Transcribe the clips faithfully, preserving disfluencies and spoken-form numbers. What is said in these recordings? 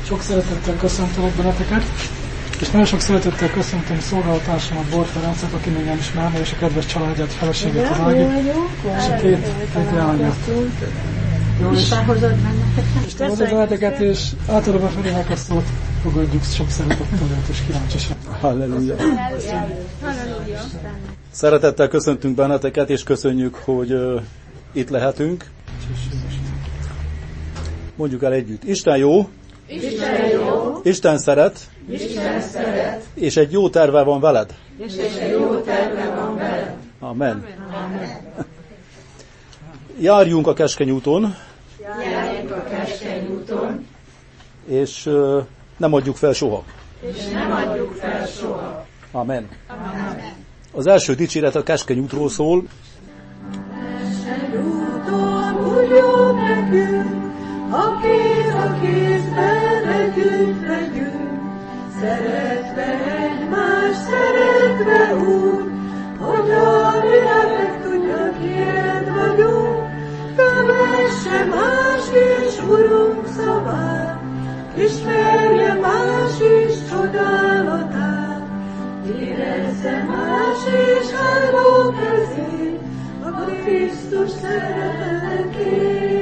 Sok szeretettel köszöntelek benneteket, és nagyon sok szeretettel köszöntöm szolgálatársamat, Bor Ferencet, aki még nem ismer, és a kedves családját, feleségét, az Ági, és a két, két leányát. Jó, és Isten hozod benneteket, és átadom a Ferinek a szót, fogadjuk sok szeretettel és kíváncsiság. Halleluja. Szeretettel köszöntünk benneteket, és köszönjük, hogy uh, itt lehetünk. Mondjuk el együtt. Isten jó. Isten jó. Isten szeret. Isten szeret. És egy jó terve van veled. És egy jó terve van veled. Amen. Amen. Járjunk a keskeny úton. Járjunk a keskeny úton. És uh, nem adjuk fel soha. És nem adjuk fel soha. Amen. Amen. Az első dicséret a keskeny útról szól. Keskeny úton úgy jó nekünk, a kéz a kézben együtt legyünk, szeretve egymást, szeretve úgy, hogy a világ tudja, kied vagyunk, kövesse más is Urunk szavát, ismerje más is csodálatát, érezze más is álló kezét, a Krisztus szeretetét.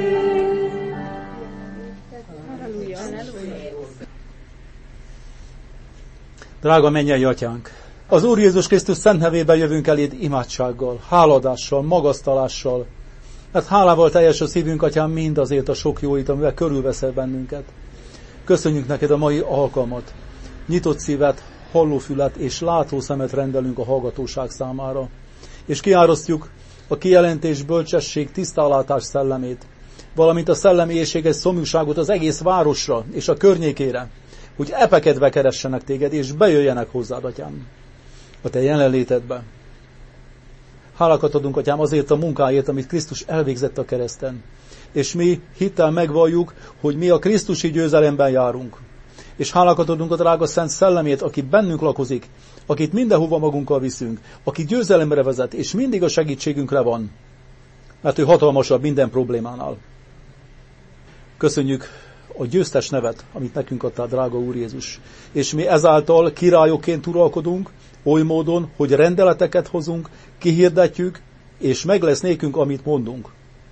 Drága mennyei atyánk! Az Úr Jézus Krisztus szent nevében jövünk eléd imádsággal, háladással, magasztalással, mert hálával teljes a szívünk, atyám, mindazért a sok jóit, amivel körülveszel bennünket. Köszönjük neked a mai alkalmat, nyitott szívet, hallófület és látószemet rendelünk a hallgatóság számára, és kiárasztjuk a kijelentés, bölcsesség, tisztánlátás szellemét, valamint a szellemi éhséges szomjúságot az egész városra és a környékére, hogy epekedve keressenek téged, és bejöjjenek hozzád, atyám, a te jelenlétedbe. Hálákat adunk, atyám, azért a munkáért, amit Krisztus elvégzett a kereszten. És mi hittel megvalljuk, hogy mi a krisztusi győzelemben járunk. És hálákat adunk a drága Szent Szellemét, aki bennünk lakozik, akit mindenhova magunkkal viszünk, aki győzelemre vezet, és mindig a segítségünkre van, mert ő hatalmasabb minden problémánál. Köszönjük a győztes nevet, amit nekünk adtál, drága Úr Jézus. És mi ezáltal királyokként uralkodunk, oly módon, hogy rendeleteket hozunk, kihirdetjük, és meg lesz nékünk, amit mondunk.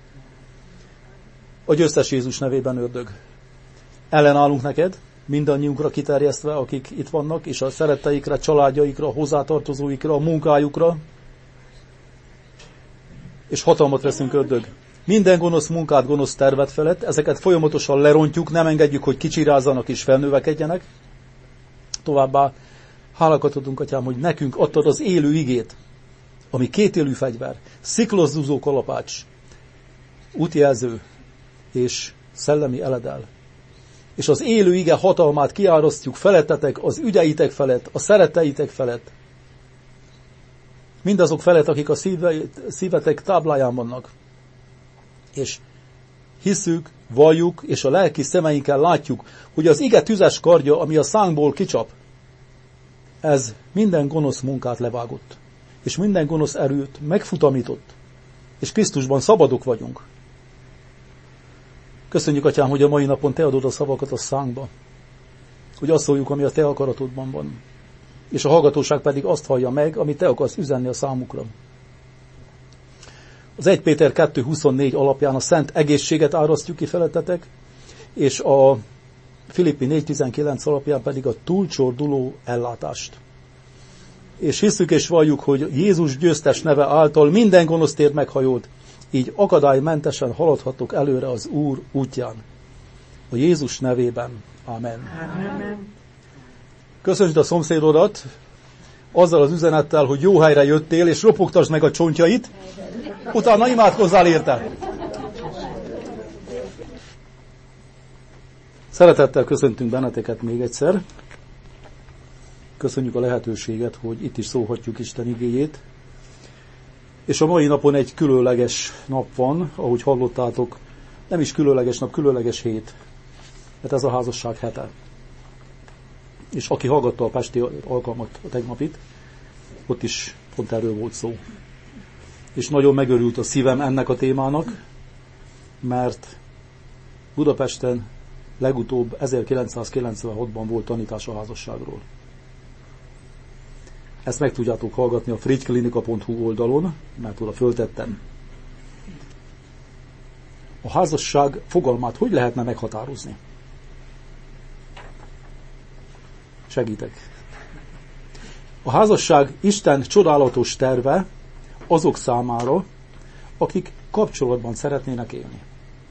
A győztes Jézus nevében, ördög. Ellenállunk neked, mindannyiunkra kiterjesztve, akik itt vannak, és a szeretteikre, családjaikra, hozzátartozóikra, a munkájukra, és hatalmat veszünk, ördög. Minden gonosz munkát, gonosz tervet felett, ezeket folyamatosan lerontjuk, nem engedjük, hogy kicsirázzanak és felnövekedjenek. Továbbá hálakat adunk, atyám, hogy nekünk adtad az élő igét, ami kétélű fegyver, sziklazzúzó kalapács, útjelző és szellemi eledel. És az élő ige hatalmát kiárasztjuk felettetek, az ügyeitek felett, a szeretteitek felett. Mindazok felett, akik a szíve, szívetek tábláján vannak. És hiszük, valljuk, és a lelki szemeinkkel látjuk, hogy az ige tüzes kardja, ami a szánkból kicsap, ez minden gonosz munkát levágott, és minden gonosz erőt megfutamított, és Krisztusban szabadok vagyunk. Köszönjük, atyám, hogy a mai napon te adod a szavakat a szánkba, hogy azt szóljuk, ami a te akaratodban van, és a hallgatóság pedig azt hallja meg, amit te akarsz üzenni a számukra. Az Első Péter kettő huszonnégy alapján a szent egészséget árasztjuk ki felettetek, és a Filippi négy tizenkilenc alapján pedig a túlcsorduló ellátást. És hiszük és valljuk, hogy Jézus győztes neve által minden gonosz tér meghajolt, így akadálymentesen haladhatok előre az Úr útján. A Jézus nevében. Amen. Amen. Köszönjük a szomszédodat azzal az üzenettel, hogy jó helyre jöttél, és ropogtasd meg a csontjait, utána imádkozzál érte. Szeretettel köszöntünk benneteket még egyszer. Köszönjük a lehetőséget, hogy itt is szólhatjuk Isten igéjét. És a mai napon egy különleges nap van, ahogy hallottátok, nem is különleges nap, különleges hét. Mert ez a házasság hete. És aki hallgatta a pesti alkalmat, a tegnapit, ott is pont erről volt szó. És nagyon megörült a szívem ennek a témának, mert Budapesten legutóbb ezerkilencszázkilencvenhatban volt tanítás a házasságról. Ezt meg tudjátok hallgatni a frigyklinika pont hu oldalon, mert oda föltettem. A házasság fogalmát hogy lehetne meghatározni? Segítek. A házasság Isten csodálatos terve azok számára, akik kapcsolatban szeretnének élni.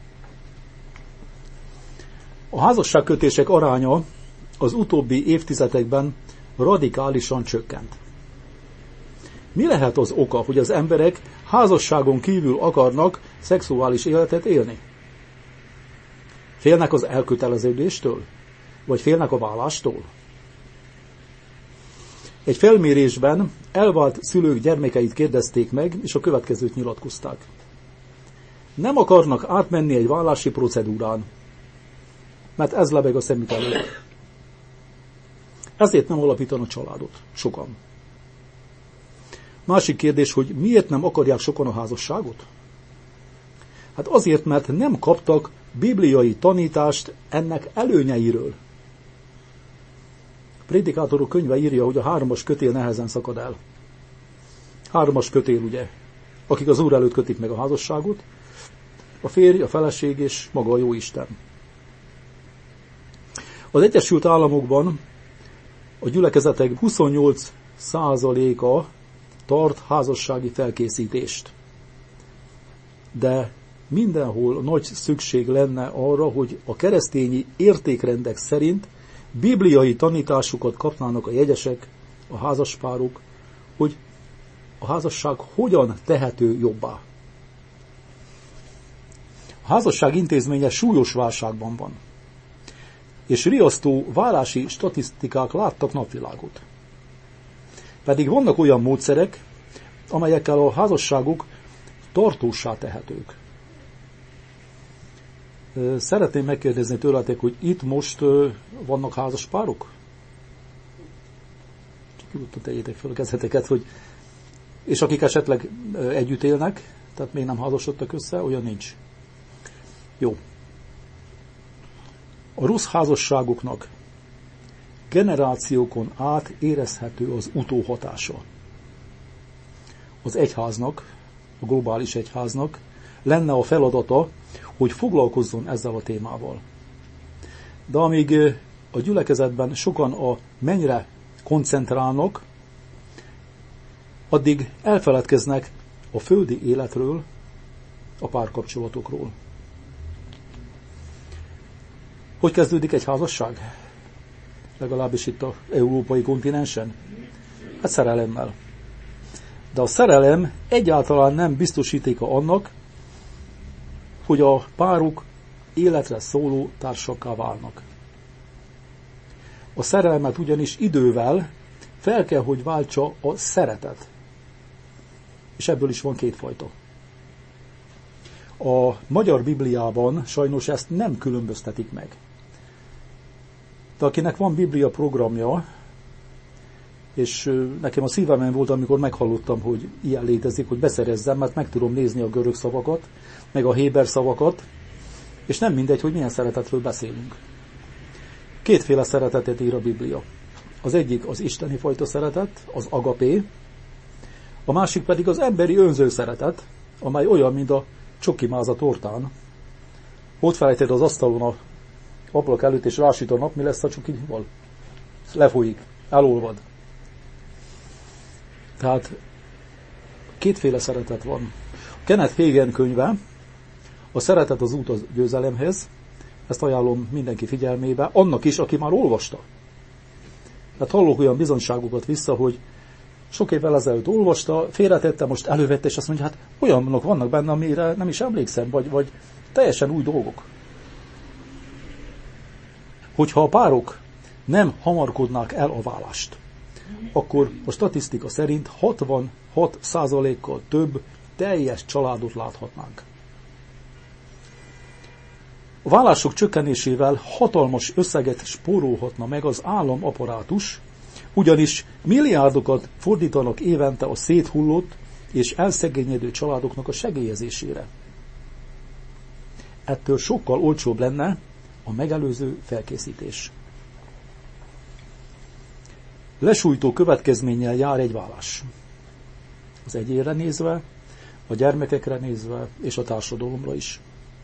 A házasságkötések aránya az utóbbi évtizedekben radikálisan csökkent. Mi lehet az oka, hogy az emberek házasságon kívül akarnak szexuális életet élni? Félnek az elköteleződéstől? Vagy félnek a vállástól? Egy felmérésben elvált szülők gyermekeit kérdezték meg, és a következőt nyilatkozták. Nem akarnak átmenni egy vállási procedúrán, mert ez lebeg a szemük előtt. Ezért nem alapítanak családot. Sokan. Másik kérdés, hogy miért nem akarják sokan a házasságot? Hát azért, mert nem kaptak bibliai tanítást ennek előnyeiről. A Prédikátorok könyve írja, hogy a hármas kötél nehezen szakad el. Hármas kötél, ugye, akik az Úr előtt kötik meg a házasságot, a férj, a feleség és maga a Jóisten. Az Egyesült Államokban a gyülekezetek huszonnyolc százaléka tart házassági felkészítést. De mindenhol nagy szükség lenne arra, hogy a keresztényi értékrendek szerint bibliai tanításokat kapnának a jegyesek, a házaspárok, hogy a házasság hogyan tehető jobbá. A házasság intézménye súlyos válságban van, és riasztó vállási statisztikák láttak napvilágot. Pedig vannak olyan módszerek, amelyekkel a házasságok tartóssá tehetők. Szeretném megkérdezni tőletek, hogy itt most vannak házaspárok? Csak nyugodtan tegyétek fel a kezeteket, hogy és akik esetleg együtt élnek, tehát még nem házasodtak össze, olyan nincs. Jó. A rossz házasságoknak generációkon át érezhető az utóhatása. Az egyháznak, a globális egyháznak lenne a feladata, hogy foglalkozzon ezzel a témával. De amíg a gyülekezetben sokan a mennyre koncentrálnak, addig elfeledkeznek a földi életről, a párkapcsolatokról. Hogy kezdődik egy házasság? Legalábbis itt az európai kontinensen? Hát szerelemmel. De a szerelem egyáltalán nem biztosítéka annak, hogy a párok életre szóló társakká válnak. A szerelmet ugyanis idővel fel kell, hogy váltsa a szeretet. És ebből is van kétfajta. A magyar Bibliában sajnos ezt nem különböztetik meg. De akinek van Biblia programja, és nekem a szívemen volt, amikor meghallottam, hogy ilyen létezik, hogy beszerezzem, mert meg tudom nézni a görög szavakat, meg a héber szavakat, és nem mindegy, hogy milyen szeretetről beszélünk. Kétféle szeretetet ír a Biblia. Az egyik az isteni fajta szeretet, az agapé, a másik pedig az emberi önző szeretet, amely olyan, mint a csokimáz a tortán. Ott felejted az asztalon a ablak előtt, és rásüt a nap, mi lesz a csokival? Lefolyik, elolvad. Tehát kétféle szeretet van. Kenneth Hagin könyve, a szeretet az út a győzelemhez, ezt ajánlom mindenki figyelmébe, annak is, aki már olvasta. Tehát hallok olyan bizonyságokat vissza, hogy sok évvel ezelőtt olvasta, félretette, most elővette, és azt mondja, hát olyanok vannak benne, amire nem is emlékszem, vagy, vagy teljesen új dolgok. Hogyha a párok nem hamarkodnák el a vállást, akkor a statisztika szerint hatvanhat százalékkal több teljes családot láthatnánk. A vállások csökkenésével hatalmas összeget spórolhatna meg az államaparátus, ugyanis milliárdokat fordítanak évente a széthullott és elszegényedő családoknak a segélyezésére. Ettől sokkal olcsóbb lenne A megelőző felkészítés. Lesújtó következménnyel jár egy vállás. Az egyénre nézve, a gyermekekre nézve, és a társadalomra is.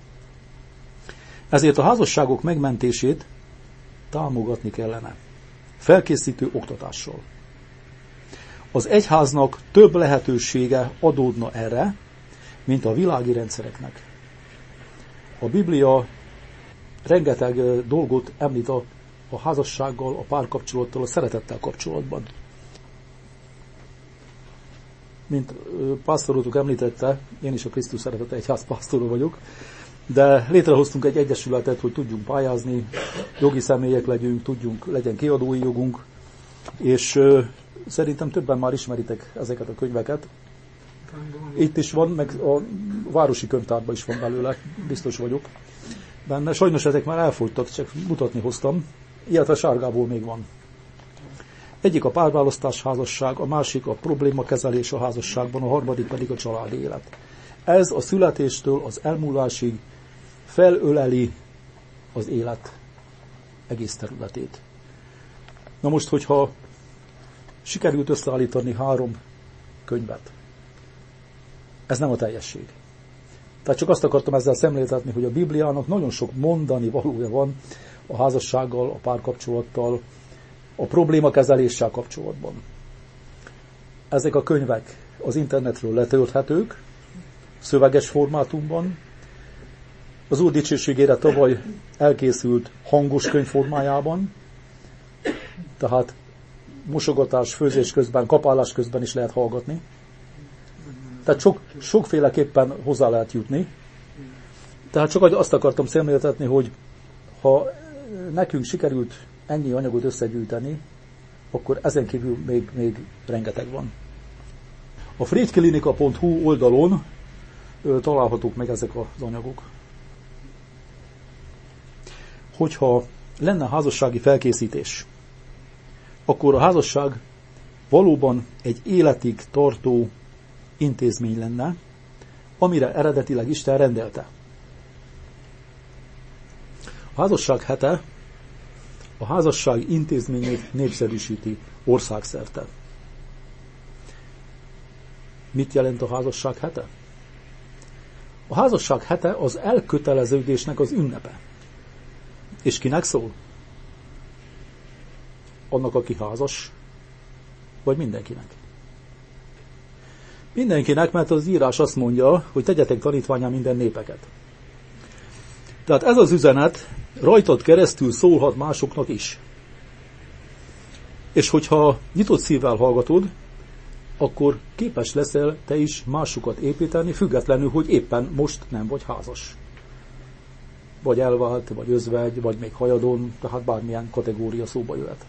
Ezért a házasságok megmentését támogatni kellene. Felkészítő oktatással. Az egyháznak több lehetősége adódna erre, mint a világi rendszereknek. A Biblia rengeteg dolgot említ a, a házassággal, a párkapcsolattal, a szeretettel kapcsolatban. Mint pásztorotok említette, én is a Krisztus Szeretete Egyház pásztora vagyok, de létrehoztunk egy egyesületet, hogy tudjunk pályázni, jogi személyek legyünk, tudjunk, legyen kiadói jogunk, és uh, szerintem többen már ismeritek ezeket a könyveket. Itt is van, meg a városi könyvtárban is van belőle, biztos vagyok benne. Sajnos ezek már elfogytak, csak mutatni hoztam, illetve sárgából még van. Egyik a párválasztás házasság, a másik a problémakezelés a házasságban, a harmadik pedig a családi élet. Ez a születéstől az elmúlásig felöleli az élet egész területét. Na most, hogyha sikerült összeállítani három könyvet, ez nem a teljesség. Tehát csak azt akartam ezzel szemléltetni, hogy a Bibliának nagyon sok mondani valója van a házassággal, a párkapcsolattal, a problémakezeléssel kapcsolatban. Ezek a könyvek az internetről letölthetők, szöveges formátumban. Az Úr dicsőségére tavaly elkészült hangos könyv formájában, tehát mosogatás, főzés közben, kapálás közben is lehet hallgatni. Tehát sok, sokféleképpen hozzá lehet jutni. Tehát csak azt akartam szemléltetni, hogy ha nekünk sikerült ennyi anyagot összegyűjteni, akkor ezen kívül még, még rengeteg van. A friedklinika pont hu oldalon ö, találhatók meg ezek az anyagok. Hogyha lenne házassági felkészítés, akkor a házasság valóban egy életig tartó intézmény lenne, amire eredetileg Isten rendelte. A házasság hete a házasság intézményét népszerűsíti országszerte. Mit jelent a házasság hete? A házasság hete az elköteleződésnek az ünnepe. És kinek szól? Annak, aki házas, vagy mindenkinek? Mindenkinek, mert az írás azt mondja, hogy tegyetek tanítvánnyá minden népeket. Tehát ez az üzenet rajtad keresztül szólhat másoknak is. És hogyha nyitott szívvel hallgatod, akkor képes leszel te is másokat építeni, függetlenül, hogy éppen most nem vagy házas. Vagy elvált, vagy özvegy, vagy még hajadon, tehát bármilyen kategória szóba jöhet.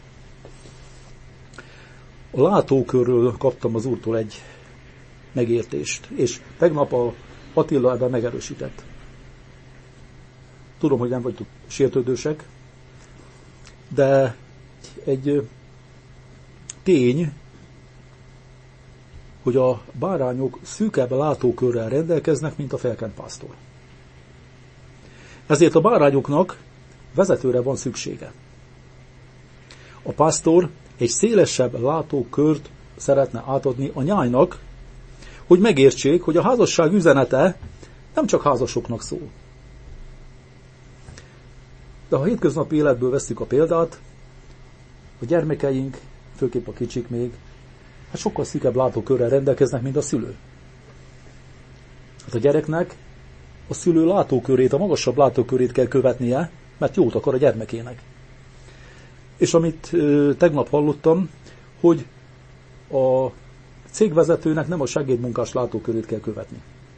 A látókörről kaptam az Úrtól egy megértést, és tegnap a Attila ebben megerősített. Tudom, hogy nem vagytok sértődősek, de egy tény, hogy a bárányok szűkebb látókörrel rendelkeznek, mint a felkent pásztor. Ezért a bárányoknak vezetőre van szüksége. A pásztor egy szélesebb látókört szeretne átadni a nyájnak, hogy megértsék, hogy a házasság üzenete nem csak házasoknak szól. De ha a hétköznapi életből vesszük a példát, a gyermekeink, főképp a kicsik még, hát sokkal szűkebb látókörrel rendelkeznek, mint a szülő. Hát a gyereknek a szülő látókörét, a magasabb látókörét kell követnie, mert jót akar a gyermekének. És amit ö, tegnap hallottam, hogy a cégvezetőnek nem a segédmunkás látókörét kell követni,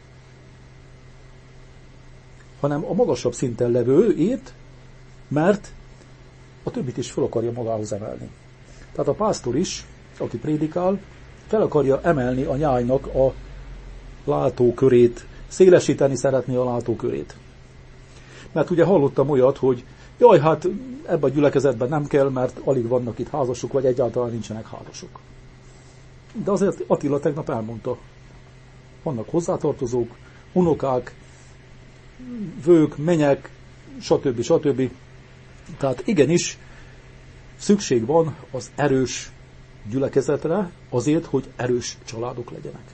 hanem a magasabb szinten levőjét, mert a többit is fel akarja magához emelni. Tehát a pásztor is, aki prédikál, fel akarja emelni a nyájnak a látókörét, szélesíteni szeretné a látókörét. Mert ugye hallottam olyat, hogy jaj, hát ebben a gyülekezetben nem kell, mert alig vannak itt házasok, vagy egyáltalán nincsenek házasok. De azért Attila tegnap elmondta, vannak hozzátartozók, unokák, vők, menyek, stb. stb. Tehát igenis szükség van az erős gyülekezetre azért, hogy erős családok legyenek.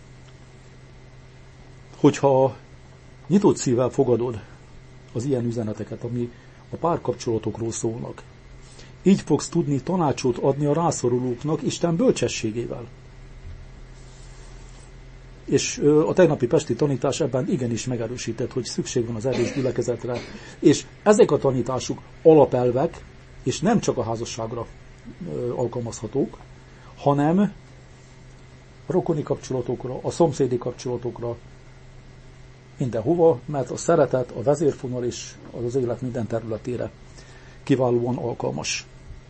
Hogyha nyitott szívvel fogadod az ilyen üzeneteket, ami a párkapcsolatokról szólnak, így fogsz tudni tanácsot adni a rászorulóknak Isten bölcsességével. És a tegnapi pesti tanítás ebben igenis megerősített, hogy szükség van az erős gyülekezetre, és ezek a tanítások alapelvek, és nem csak a házasságra alkalmazhatók, hanem a rokoni kapcsolatokra, a szomszédi kapcsolatokra, mindenhova, mert a szeretet, a vezérfonal és az az élet minden területére kiválóan alkalmas.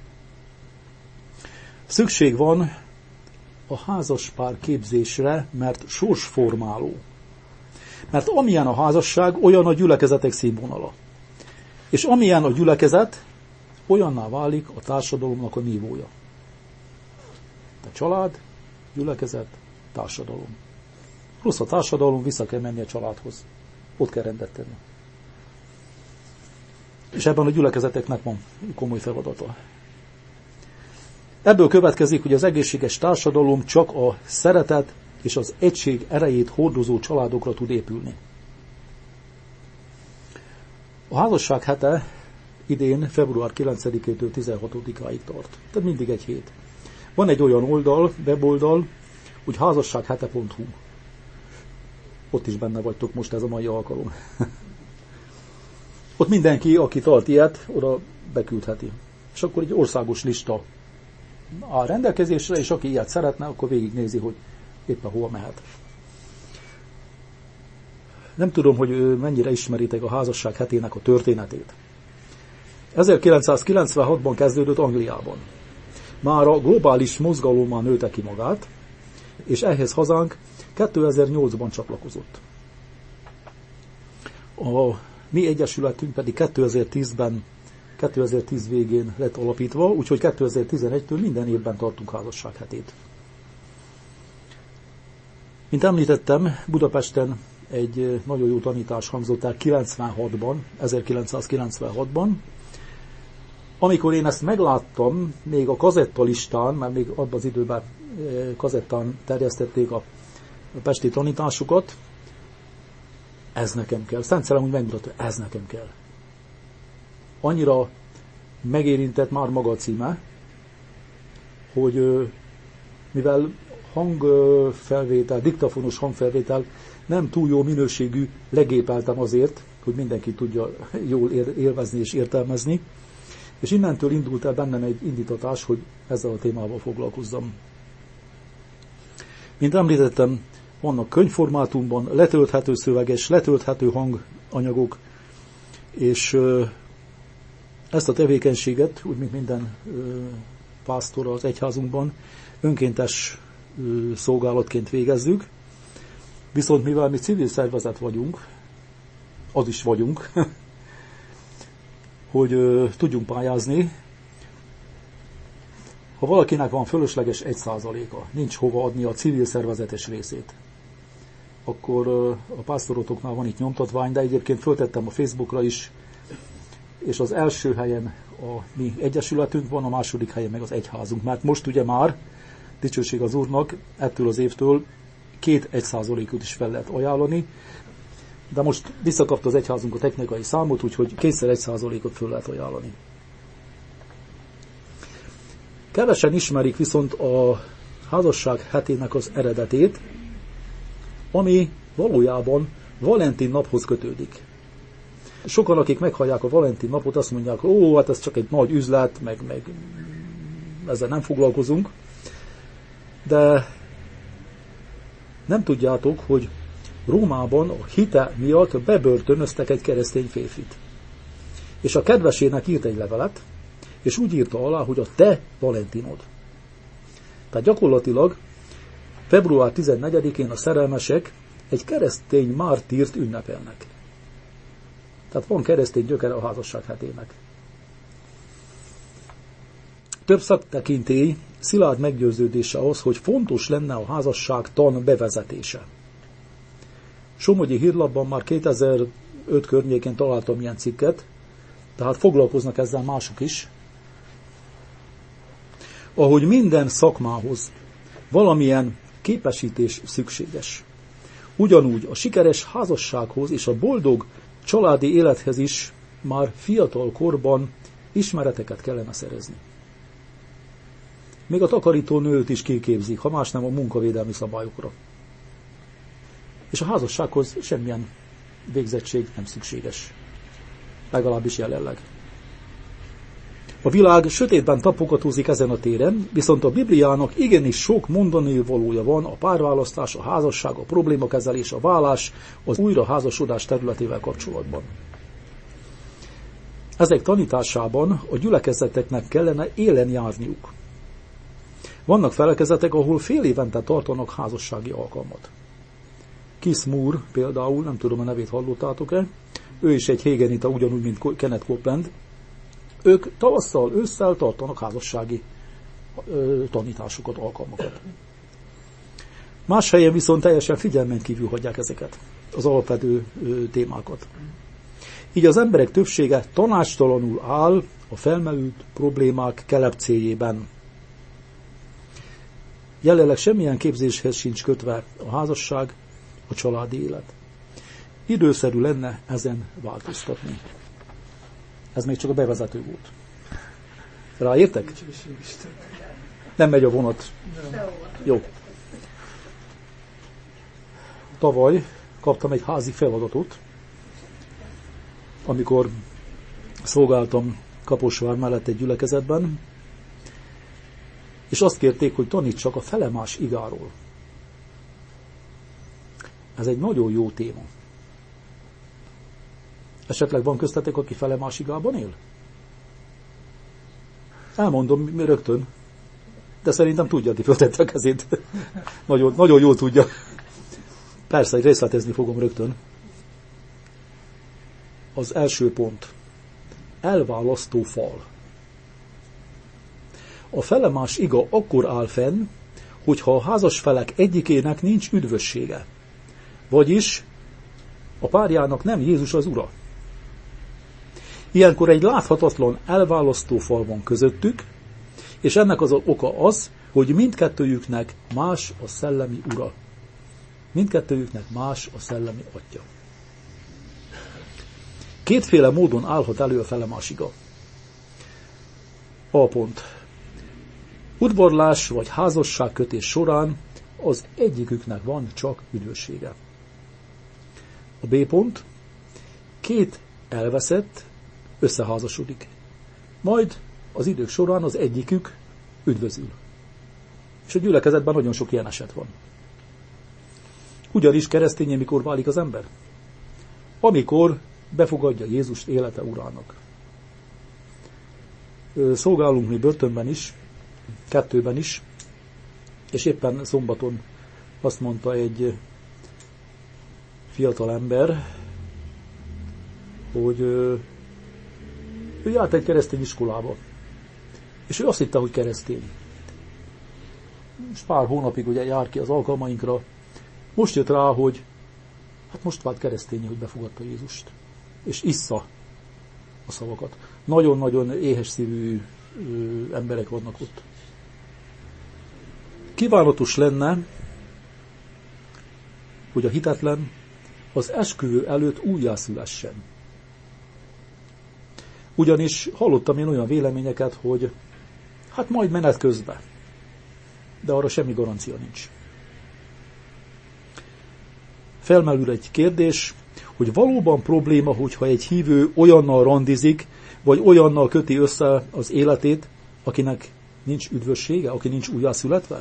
Szükség van a házaspár képzésre, mert sorsformáló. Mert amilyen a házasság, olyan a gyülekezetek színvonala. És amilyen a gyülekezet, olyanná válik a társadalomnak a nívója. A család, gyülekezet, társadalom. Rossz a társadalom, vissza kell menni a családhoz. Ott kell rendet tenni. És ebben a gyülekezeteknek van komoly feladata. Ebből következik, hogy az egészséges társadalom csak a szeretet és az egység erejét hordozó családokra tud épülni. A házasság hete idén február kilencedikétől tizenhatodikáig tart. Tehát mindig egy hét. Van egy olyan oldal, weboldal, hogy házassághete pont hu. Ott is benne vagytok most, ez a mai alkalom. Ott mindenki, aki tart ilyet, oda beküldheti. És akkor egy országos lista áll rendelkezésre, és aki ilyet szeretne, akkor végignézi, hogy éppen hova mehet. Nem tudom, hogy mennyire ismeritek a házasság hetének a történetét. ezerkilencszázkilencvenhatban kezdődött Angliában. Már a globális mozgalommal nőtte ki magát, és ehhez hazánk kétezer-nyolcban csatlakozott. A mi egyesületünk pedig kétezer-tízben, kétezer-tíz végén lett alapítva, úgyhogy kétezer-tizenegytől minden évben tartunk házassághetét. Mint említettem, Budapesten egy nagyon jó tanítás hangzott el kilencvenhatban, ezerkilencszázkilencvenhatban. Amikor én ezt megláttam, még a kazettalistán, mert még abban az időben kazettán terjesztették a pesti tanításokat, ez nekem kell. Szent Szellem úgy megmutatta, ez nekem kell. Annyira megérintett már maga a címe, hogy mivel hangfelvétel, diktafonos hangfelvétel nem túl jó minőségű, legépeltem azért, hogy mindenki tudja jól élvezni és értelmezni, és innentől indult el bennem egy indítatás, hogy ezzel a témával foglalkozzam. Mint említettem, vannak könyvformátumban letölthető szöveges, letölthető hanganyagok, és ezt a tevékenységet, úgy mint minden pásztor az egyházunkban, önkéntes szolgálatként végezzük, viszont mivel mi civil szervezet vagyunk, az is vagyunk, hogy tudjunk pályázni, ha valakinek van fölösleges egy százaléka, nincs hova adni a civil szervezetes részét, akkor a pásztorotoknál van itt nyomtatvány, de egyébként föltettem a Facebookra is, és az első helyen a mi egyesületünk van, a második helyen meg az egyházunk. Mert most ugye már, dicsőség az Úrnak, ettől az évtől két egy százalékot is fel lehet ajánlani, de most visszakapta az egyházunk a technikai számot, úgyhogy kétszer egy százalékot föl lehet ajánlani. Kevesen ismerik viszont a házasság hetének az eredetét, ami valójában Valentin naphoz kötődik. Sokan, akik meghallják a Valentin napot, azt mondják, ó, hát ez csak egy nagy üzlet, meg, meg ezzel nem foglalkozunk. De nem tudjátok, hogy Rómában a hite miatt bebörtönöztek egy keresztény férfit. És a kedvesének írt egy levelet, és úgy írta alá, hogy a te Valentinod. Tehát gyakorlatilag február tizennegyedikén a szerelmesek egy keresztény mártírt ünnepelnek. Tehát van keresztény gyökere a házasság hetének. Több szaktekintély szilárd meggyőződése az, hogy fontos lenne a házasság tan bevezetése. Somogyi Hírlapban már kétezer-öt környékén találtam ilyen cikket, Tehát foglalkoznak ezzel mások is. Ahogy minden szakmához valamilyen képesítés szükséges. Ugyanúgy a sikeres házassághoz és a boldog családi élethez is már fiatal korban ismereteket kellene szerezni. Még a takarítónőt is kiképzik, ha más nem a munkavédelmi szabályokra. És a házassághoz semmilyen végzettség nem szükséges. Legalábbis jelenleg. A világ sötétben tapogatózik ezen a téren, viszont a Bibliának igenis sok mondani valója van a párválasztás, a házasság, a problémakezelés, a vállás, az újraházasodás területével kapcsolatban. Ezek tanításában a gyülekezeteknek kellene élen járniuk. Vannak felekezetek, ahol fél évente tartanak házassági alkalmat. Keith Moore például, nem tudom a nevét hallottátok-e, ő is egy hégenita, ugyanúgy, mint Kenneth Copeland. Ők tavasszal, ősszel tartanak házassági ö, tanításokat, alkalmakat. Más helyen viszont teljesen figyelmen kívül hagyják ezeket, az alapvető ö, témákat. Így az emberek többsége tanácstalanul áll a felmerült problémák kelepcéjében. Jelenleg semmilyen képzéshez sincs kötve a házasság, a családi élet. Időszerű lenne ezen változtatni. Ez még csak a bevezető volt. Ráértek? Nem megy a vonat. Jó. Tavaly kaptam egy házi feladatot, amikor szolgáltam Kaposvár mellett egy gyülekezetben, és azt kérték, hogy tanítsak a felemás igáról. Ez egy nagyon jó téma. Esetleg van köztetek, aki felemás igában él? Elmondom rögtön, de szerintem tudja, aki föltette a kezét. nagyon, nagyon jól tudja. Persze, részletezni fogom rögtön. Az első pont. Elválasztó fal. A felemás iga akkor áll fenn, hogyha a házas felek egyikének nincs üdvössége. Vagyis a párjának nem Jézus az Ura. Ilyenkor egy láthatatlan elválasztó fal van közöttük, és ennek az oka az, hogy mindkettőjüknek más a szellemi ura. Mindkettőjüknek más a szellemi atya. Kétféle módon állhat elő a felemás iga. A pont. Udvarlás vagy házasságkötés során az egyiküknek van csak üdvössége. A B pont. Két elveszett összeházasodik. Majd az idők során az egyikük üdvözül. És a gyülekezetben nagyon sok ilyen eset van. Ugyanis keresztényé mikor válik az ember? Amikor befogadja Jézust élete urának. Szolgálunk mi börtönben is, kettőben is, és éppen szombaton azt mondta egy fiatal ember, hogy ő járt egy keresztény iskolába, és ő azt hitte, hogy keresztény. És pár hónapig ugye jár ki az alkalmainkra, most jött rá, hogy hát most vált keresztényé, hogy befogadta Jézust, és issza a szavakat. Nagyon-nagyon éhes szívű emberek vannak ott. Kívánatos lenne, hogy a hitetlen az esküvő előtt újjászülessen. Ugyanis hallottam én olyan véleményeket, hogy hát majd menet közben. De arra semmi garancia nincs. Felmerül egy kérdés, hogy valóban probléma, hogyha egy hívő olyannal randizik, vagy olyannal köti össze az életét, akinek nincs üdvössége, aki nincs újjászületve?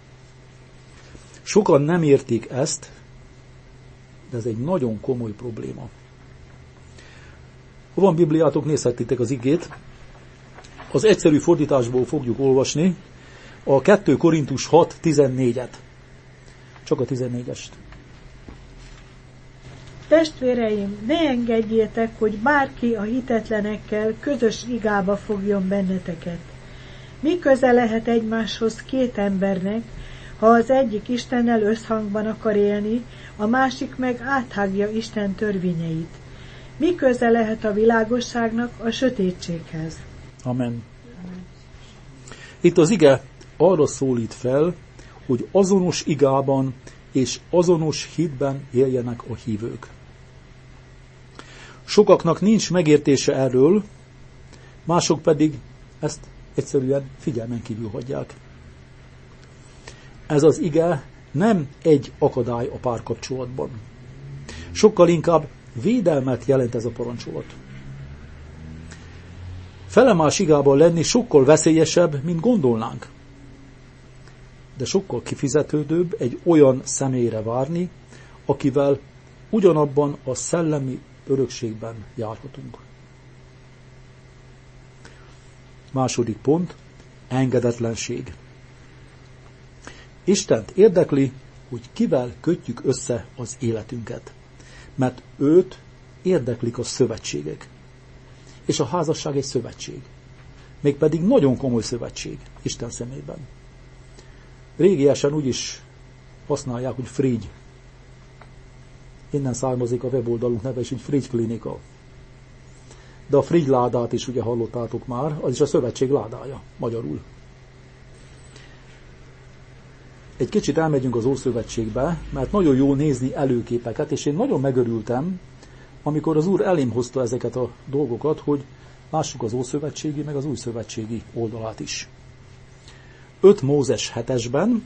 Sokan nem értik ezt, de ez egy nagyon komoly probléma. Ha van Bibliátok, nézhetitek az igét. Az egyszerű fordításból fogjuk olvasni a kettő Korintus hat tizennégyet. Csak a tizennégyest. Testvéreim, ne engedjétek, hogy bárki a hitetlenekkel közös igába fogjon benneteket. Mi köze lehet egymáshoz két embernek, ha az egyik Istennel összhangban akar élni, a másik meg áthágja Isten törvényeit. Mi köze lehet a világosságnak a sötétséghez? Amen. Itt az ige arra szólít fel, hogy azonos igában és azonos hitben éljenek a hívők. Sokaknak nincs megértése erről, mások pedig ezt egyszerűen figyelmen kívül hagyják. Ez az ige nem egy akadály a párkapcsolatban. Sokkal inkább védelmet jelent ez a parancsolat. Felemás igában lenni sokkal veszélyesebb, mint gondolnánk. De sokkal kifizetődőbb egy olyan személyre várni, akivel ugyanabban a szellemi örökségben járhatunk. Második pont, engedetlenség. Istent érdekli, hogy kivel kötjük össze az életünket, mert őt érdeklik a szövetségek. És a házasság egy szövetség. Mégpedig nagyon komoly szövetség Isten szemében. Régiesen úgy is használják, hogy Frigy. Innen származik a weboldalunk neve is, hogy Frigy Klinika. De a Frigy ládát is ugye hallottátok már, az is a szövetség ládája, magyarul. Egy kicsit elmegyünk az Ószövetségbe, mert nagyon jó nézni előképeket, és én nagyon megörültem, amikor az Úr elém hozta ezeket a dolgokat, hogy lássuk az Ószövetségi, meg az Újszövetségi oldalát is. öt Mózes hetesben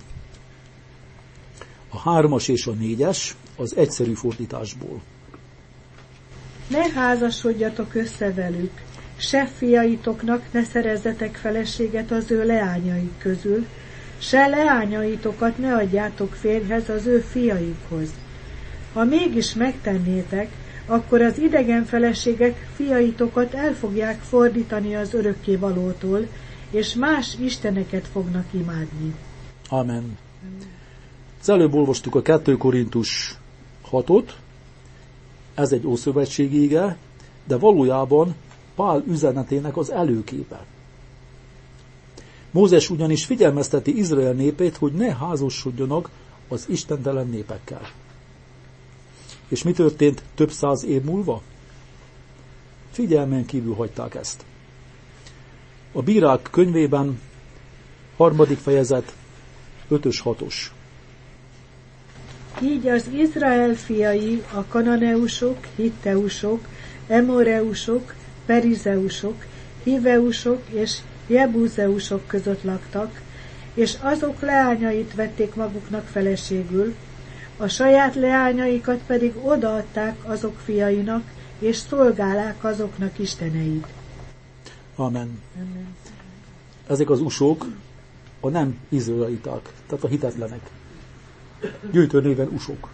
a hármas és a négyes az egyszerű fordításból. Ne házasodjatok össze velük, se fiaitoknak ne szerezzetek feleséget az ő leányaik közül, se leányaitokat ne adjátok férjhez az ő fiaikhoz. Ha mégis megtennétek, akkor az idegen feleségek fiaitokat el fogják fordítani az örökkévalótól, és más isteneket fognak imádni. Amen. Az előbb olvastuk a kettő Korintus hatot, ez egy ószövetségi ige, de valójában Pál üzenetének az előképe. Mózes ugyanis figyelmezteti Izrael népét, hogy ne házasodjanak az istentelen népekkel. És mi történt több száz év múlva? Figyelmen kívül hagyták ezt. A Bírák könyvében harmadik fejezet ötös hatos. Így az Izrael fiai, a kananeusok, hitteusok, emoreusok, perizeusok, hiveusok és jebúzeusok között laktak, és azok leányait vették maguknak feleségül, a saját leányaikat pedig odaadták azok fiainak, és szolgálák azoknak isteneit. Amen. Amen. Ezek az usók a nem izraeliták, tehát a hitetlenek. Gyűjtő néven usók.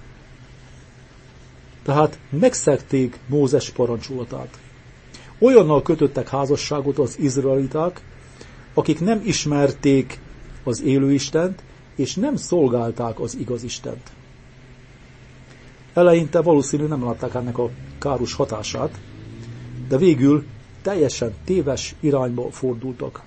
Tehát megszegték Mózes parancsolatát. Olyannal kötöttek házasságot az izraeliták, akik nem ismerték az élő Istent, és nem szolgálták az igaz Istent. Eleinte valószínű nem látták ennek a káros hatását, de végül teljesen téves irányba fordultak.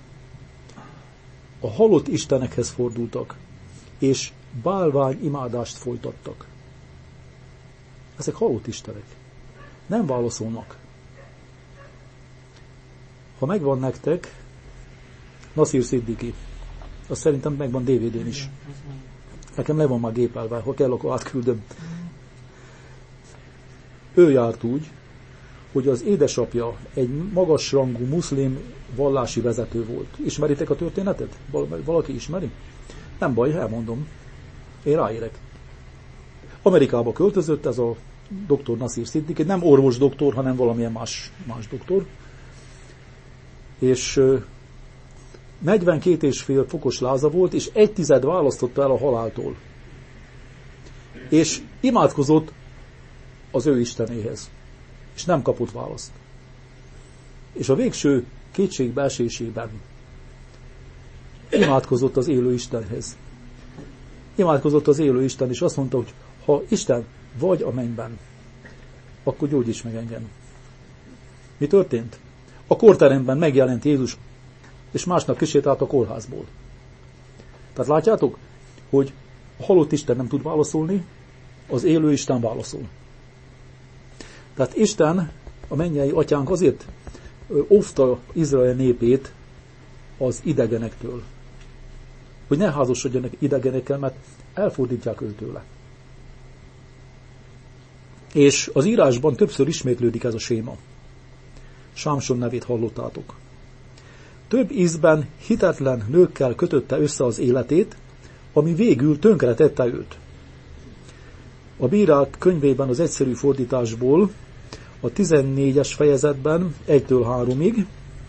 A halott istenekhez fordultak, és bálvány imádást folytattak. Ezek halott istenek. Nem válaszolnak. Ha megvan nektek, Nasir Siddiki, azt szerintem megvan dé vé dén is. Nekem le van már gépelve, ha kell, akkor átküldöm. Ő járt úgy, hogy az édesapja egy magasrangú muszlim vallási vezető volt. Ismeritek a történetet? Valaki ismeri? Nem baj, elmondom. Én ráérek. Amerikába költözött ez a doktor Nasir Siddiki, nem orvos doktor, hanem valamilyen más, más doktor. És negyvenkét és fél fokos láza volt, és egy tized választotta el a haláltól. És imádkozott az ő istenéhez. És nem kapott választ. És a végső kétségbeesésében imádkozott az élő Istenhez. Imádkozott az élő Isten, és azt mondta, hogy ha Isten vagy a mennyben, akkor gyógyíts meg engem. Mi történt? A kórteremben megjelent Jézus, és másnap kisétált a kórházból. Tehát látjátok, hogy a halott Isten nem tud válaszolni, az élő Isten válaszol. Tehát Isten, a mennyei atyánk azért óvta Izrael népét az idegenektől. Hogy ne házasodjanak idegenekkel, mert elfordítják őt tőle. És az írásban többször ismétlődik ez a séma. Sámson nevét hallottátok. Több ízben hitetlen nőkkel kötötte össze az életét, ami végül tönkretette őt. A Bírák könyvében az egyszerű fordításból a tizennégyes fejezetben egytől háromig.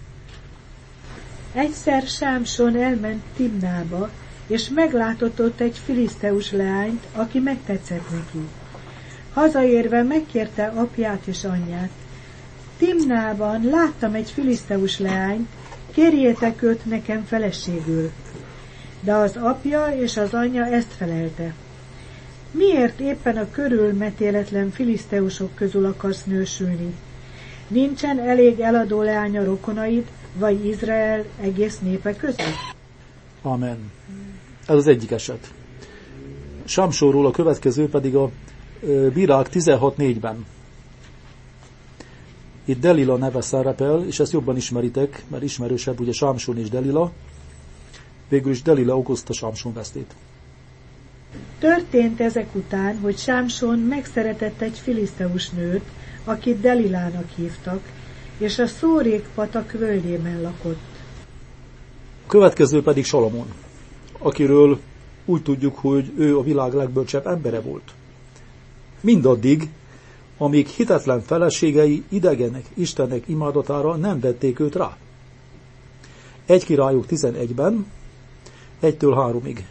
Egyszer Sámson elment Timnába, és meglátott ott egy filiszteus leányt, aki megtetszett neki. Hazaérve megkérte apját és anyját. Timnában láttam egy filiszteus leányt, kérjétek őt nekem feleségül. De az apja és az anyja ezt felelte. Miért éppen a körülmetéletlen filiszteusok közül akarsz nősülni? Nincsen elég eladó leány a rokonaid, vagy Izrael egész népe között? Amen. Ez az egyik eset. Sámsonról a következő pedig a Bírák tizenhat négyben. Itt Delila neve szerepel, és ezt jobban ismeritek, mert ismerősebb ugye Sámson és Delila. Végül is Delila okozta Sámson vesztét. Történt ezek után, hogy Sámson megszeretett egy filiszteus nőt, akit Delilának hívtak, és a Szórék patak völgyében lakott. A következő pedig Salamon, akiről úgy tudjuk, hogy ő a világ legbölcsebb embere volt. Mindaddig, amíg hitetlen feleségei idegenek Istennek imádatára nem vették őt rá. Egy Királyok tizenegyben, egytől háromig.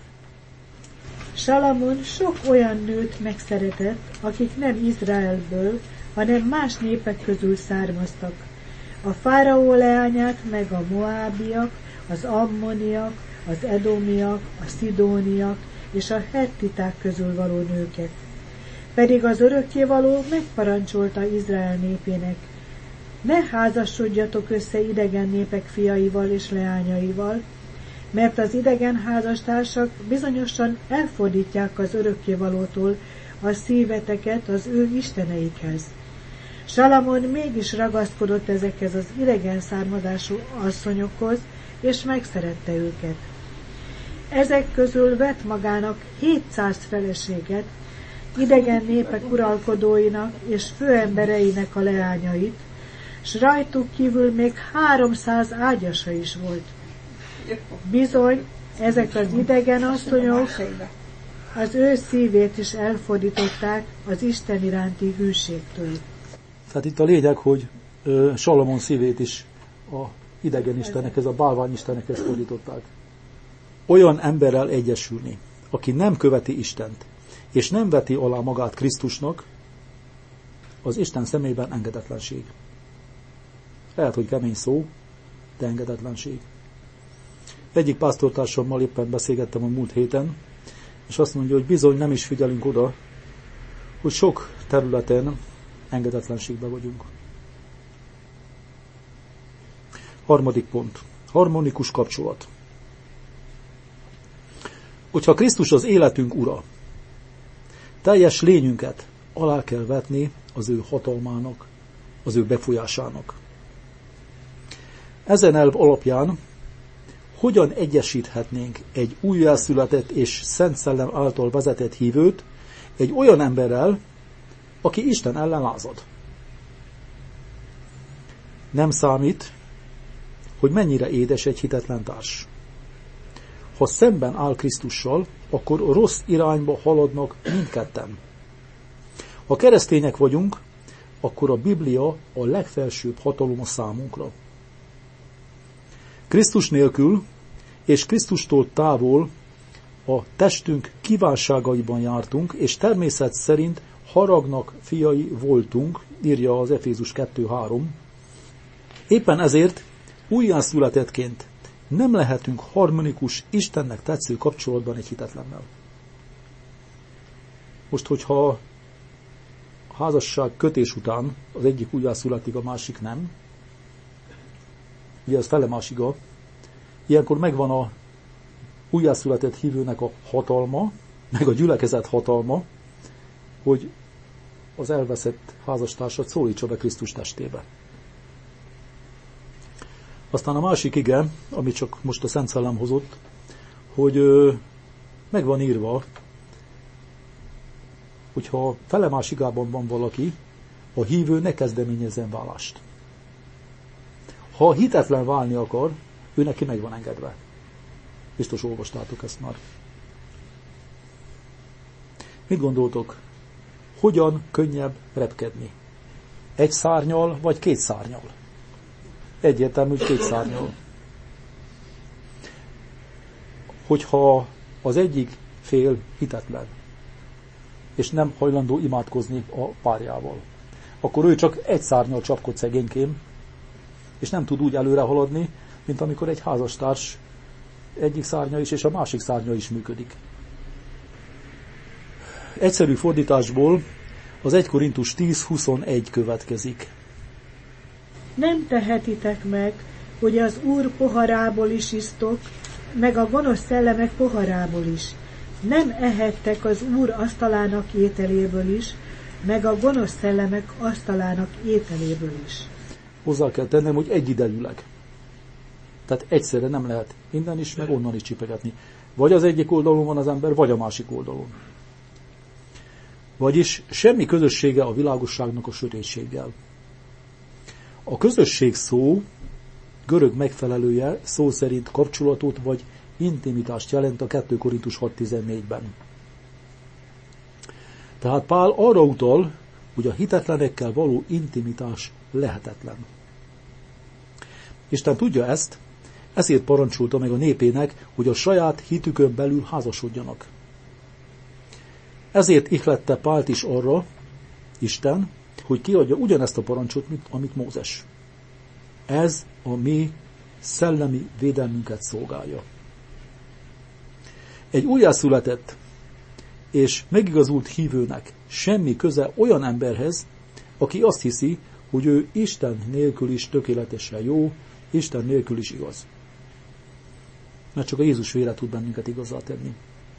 Salamon sok olyan nőt megszeretett, akik nem Izraelből, hanem más népek közül származtak. A fáraó leányát meg a moábiak, az ammoniak, az edomiak, a szidóniak és a hettiták közül való nőket. Pedig az örökkévaló megparancsolta Izrael népének: ne házasodjatok össze idegen népek fiaival és leányaival, mert az idegen házastársak bizonyosan elfordítják az örökkévalótól a szíveteket az ő isteneikhez. Salamon mégis ragaszkodott ezekhez az idegen származású asszonyokhoz, és megszerette őket. Ezek közül vett magának hétszáz feleséget, idegen népek uralkodóinak és főembereinek a leányait, s rajtuk kívül még háromszáz ágyasa is volt. Bizony, ezek az idegen asszonyok az ő szívét is elfordították az Isten iránti hűségtől. Tehát itt a lényeg, hogy Salamon szívét is a idegen istenekhez, a bálvány istenekhez fordították. Olyan emberrel egyesülni, aki nem követi Istent, és nem veti alá magát Krisztusnak, az Isten szemében engedetlenség. Lehet, hogy kemény szó, de engedetlenség. Egyik pásztortársammal éppen beszélgettem a múlt héten, és azt mondja, hogy bizony nem is figyelünk oda, hogy sok területen engedetlenségben vagyunk. Harmadik pont. Harmonikus kapcsolat. Hogyha Krisztus az életünk ura, teljes lényünket alá kell vetni az ő hatalmának, az ő befolyásának. Ezen elv alapján hogyan egyesíthetnénk egy újjászületett és Szent Szellem által vezetett hívőt egy olyan emberrel, aki Isten ellen lázad? Nem számít, hogy mennyire édes egy hitetlen társ. Ha szemben áll Krisztussal, akkor rossz irányba haladnak mindketten. Ha keresztények vagyunk, akkor a Biblia a legfelsőbb hatalom a számunkra. Krisztus nélkül és Krisztustól távol a testünk kívánságaiban jártunk, és természet szerint haragnak fiai voltunk, írja az Efézus kettő három. Éppen ezért újjászületettként nem lehetünk harmonikus, Istennek tetsző kapcsolatban egy hitetlennel. Most, hogyha a házasság kötés után az egyik újjászületik, a másik nem, ugye ez fele-másiga, ilyenkor megvan a újjászületett hívőnek a hatalma, meg a gyülekezet hatalma, hogy az elveszett házastársat szólítsa be Krisztus testébe. Aztán a másik ige, amit csak most a Szent Szellem hozott, hogy ö, meg van írva, hogyha felemás igában van valaki, a hívő ne kezdeményezzen válást. Ha hitetlen válni akar, ő neki meg van engedve. Biztos olvastátok ezt már. Mit gondoltok? Hogyan könnyebb repkedni? Egy szárnyal, vagy két szárnyal? Egyértelmű, hogy két szárnyal. Hogyha az egyik fél hitetlen, és nem hajlandó imádkozni a párjával, akkor ő csak egy szárnyal csapkod szegénykém, és nem tud úgy előre haladni, mint amikor egy házastárs egyik szárnya is, és a másik szárnya is működik. Egyszerű fordításból az egy Korintus tíz huszonegy következik. Nem tehetitek meg, hogy az Úr poharából is isztok, meg a gonosz szellemek poharából is. Nem ehettek az Úr asztalának ételéből is, meg a gonosz szellemek asztalának ételéből is. Hozzá kell tennem, hogy egyidejűleg. Tehát egyszerre nem lehet innen is, meg onnan is csipegetni. Vagy az egyik oldalon van az ember, vagy a másik oldalon. Vagyis semmi közössége a világosságnak a sötétséggel. A közösség szó, görög megfelelője szó szerint kapcsolatot vagy intimitást jelent a kettő Korintus hat tizennégyben. Tehát Pál arra utal, hogy a hitetlenekkel való intimitás lehetetlen. Isten tudja ezt, ezért parancsolta meg a népének, hogy a saját hitükön belül házasodjanak. Ezért ihlette Pált is arra, Isten, hogy kiadja ugyanezt a parancsot, mint amit Mózes. Ez a mi szellemi védelmünket szolgálja. Egy újjászületett és megigazult hívőnek semmi köze olyan emberhez, aki azt hiszi, hogy ő Isten nélkül is tökéletesen jó, Isten nélkül is igaz. Mert csak a Jézus vére tud bennünket igazzá tenni.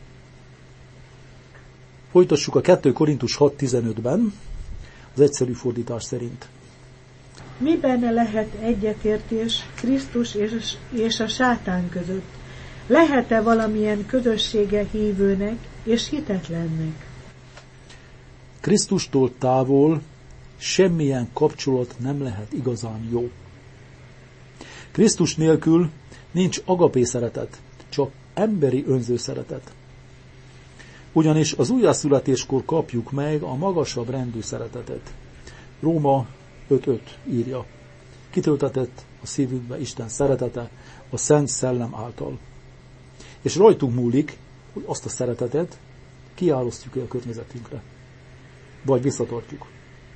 Folytassuk a kettő Korintus hat tizenötben, az egyszerű fordítás szerint. Miben lehet egyetértés Krisztus és, és a sátán között? Lehet-e valamilyen közössége hívőnek és hitetlennek? Krisztustól távol semmilyen kapcsolat nem lehet igazán jó. Krisztus nélkül nincs agapé szeretet, csak emberi önző szeretet. Ugyanis az újjászületéskor kapjuk meg a magasabb rendű szeretetet. Róma öt öt írja. Kitöltetett a szívünkbe Isten szeretete a Szent Szellem által. És rajtunk múlik, hogy azt a szeretetet kiálloztjuk el a környezetünkre. Vagy visszatartjuk.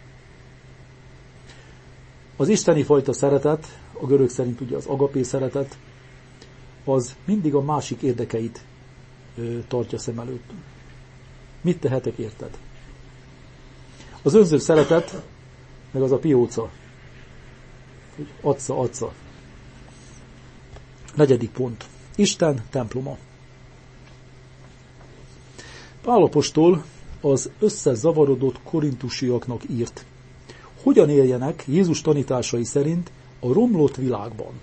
Az isteni fajta szeretet, a görög szerint ugye az agapé szeretet, az mindig a másik érdekeit ö, tartja szem előtt. Mit tehetek érted? Az önző szeretet, meg az a pióca. Adsza, adsza. Negyedik pont. Isten temploma. Pál apostol az összezavarodott korintusiaknak írt. Hogyan éljenek Jézus tanításai szerint a romlott világban?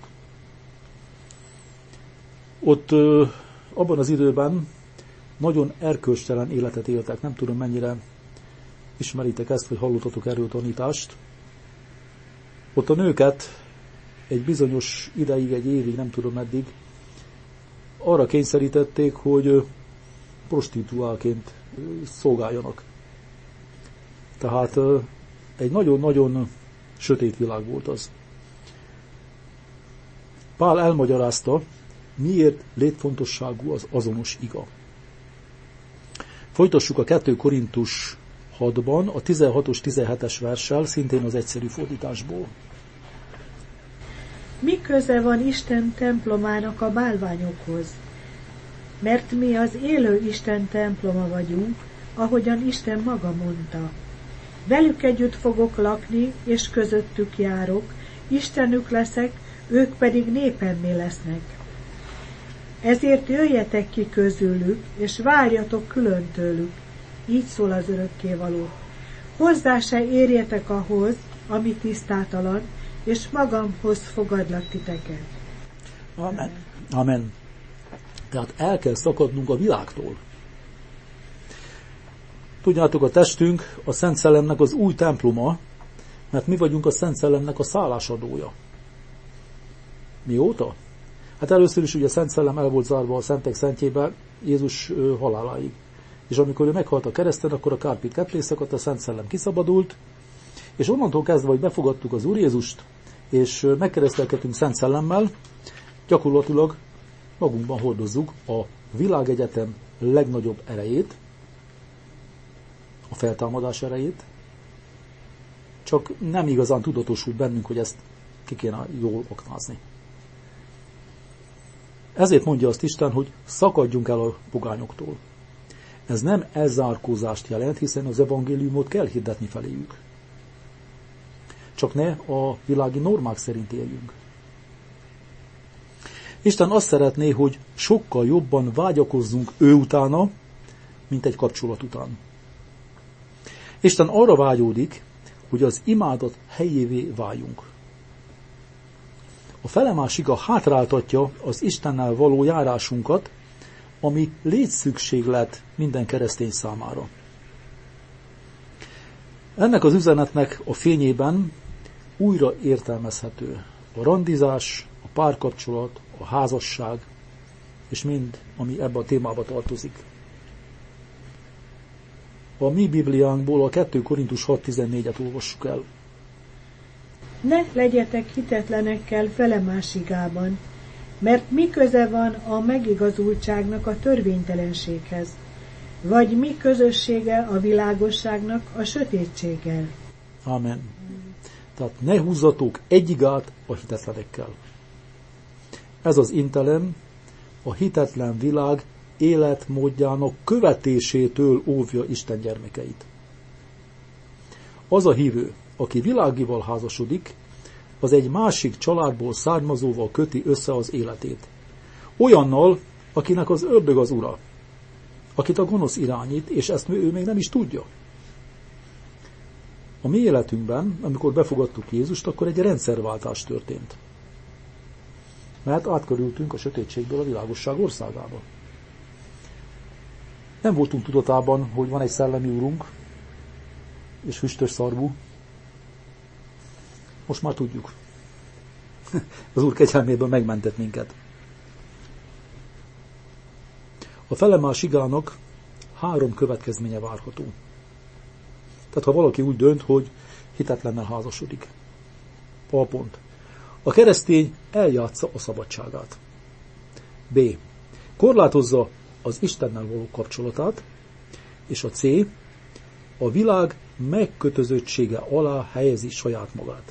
Ott ö, abban az időben nagyon erkölcstelen életet éltek. Nem tudom, mennyire ismeritek ezt, vagy hallottatok erről tanítást. Ott a nőket egy bizonyos ideig, egy évig, nem tudom meddig, arra kényszerítették, hogy prostituálként szolgáljanak. Tehát egy nagyon-nagyon sötét világ volt az. Pál elmagyarázta, miért létfontosságú az azonos iga. Folytassuk a kettő Korintus hatban, a tizenhatos tizenhetes verssel, szintén az egyszerű fordításból. Mi köze van Isten templomának a bálványokhoz? Mert mi az élő Isten temploma vagyunk, ahogyan Isten maga mondta. Velük együtt fogok lakni, és közöttük járok, Istenük leszek, ők pedig népemmé lesznek. Ezért jöjjetek ki közülük, és várjatok külön tőlük, így szól az örökkévaló. Hozzá se érjetek ahhoz, ami tisztátalan, és magamhoz fogadlak titeket. Amen. Amen. Tehát el kell szakadnunk a világtól. Tudjátok, a testünk a Szent Szellemnek az új temploma, mert mi vagyunk a Szent Szellemnek a szállásadója. Mióta? Hát először is ugye a Szent Szellem el volt zárva a Szentek Szentjébe Jézus haláláig. És amikor ő meghalt a kereszten, akkor a kárpit ketté szakadt, a Szent Szellem kiszabadult, és onnantól kezdve, hogy befogadtuk az Úr Jézust, és megkeresztelkedtünk Szent Szellemmel, gyakorlatilag magunkban hordozzuk a világegyetem legnagyobb erejét, a feltámadás erejét, csak nem igazán tudatosult bennünk, hogy ezt ki kéne jól aknázni. Ezért mondja azt Isten, hogy szakadjunk el a pogányoktól. Ez nem elzárkózást jelent, hiszen az evangéliumot kell hirdetni feléjük. Csak ne a világi normák szerint éljünk. Isten azt szeretné, hogy sokkal jobban vágyakozzunk ő utána, mint egy kapcsolat után. Isten arra vágyódik, hogy az imádat helyévé váljunk. A felemás iga hátráltatja az Istennel való járásunkat, ami létszükséglet minden keresztény számára. Ennek az üzenetnek a fényében újra értelmezhető a randizás, a párkapcsolat, a házasság, és mind, ami ebbe a témába tartozik. A mi Bibliánkból a kettő Korintus hat tizennégyet olvassuk el. Ne legyetek hitetlenekkel felemásigában, mert mi köze van a megigazultságnak a törvénytelenséghez, vagy mi közössége a világosságnak a sötétséggel. Amen. Tehát ne húzzatok egyigát a hitetlenekkel. Ez az intelem a hitetlen világ életmódjának követésétől óvja Isten gyermekeit. Az a hívő, aki világival házasodik, az egy másik családból származóval köti össze az életét. Olyannal, akinek az ördög az ura, akit a gonosz irányít, és ezt ő még nem is tudja. A mi életünkben, amikor befogadtuk Jézust, akkor egy rendszerváltás történt. Mert átkerültünk a sötétségből a világosság országába. Nem voltunk tudatában, hogy van egy szellemi úrunk, és füstös szarvú. Most már tudjuk. Az Úr kegyelméből megmentett minket. A felemás igának három következménye várható. Tehát ha valaki úgy dönt, hogy hitetlennel házasodik. A pont. A keresztény eljátsza a szabadságát. B. Korlátozza az Istennel való kapcsolatát. És a C. A világ megkötözöttsége alá helyezi saját magát.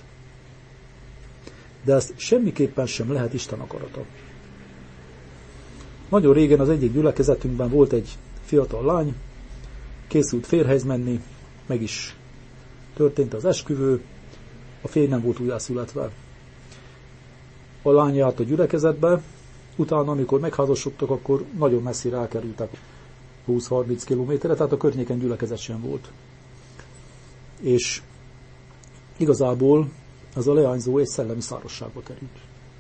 De ezt semmiképpen sem lehet Isten akarata. Nagyon régen az egyik gyülekezetünkben volt egy fiatal lány, készült férjhez menni, meg is történt az esküvő, a férj nem volt újjászületve. A lány járt a gyülekezetbe, utána, amikor megházasodtak, akkor nagyon messzire elkerültek, húsz-harminc kilométerre, tehát a környéken gyülekezet sem volt. És igazából az a leányzó egy szellemi szárasságba került.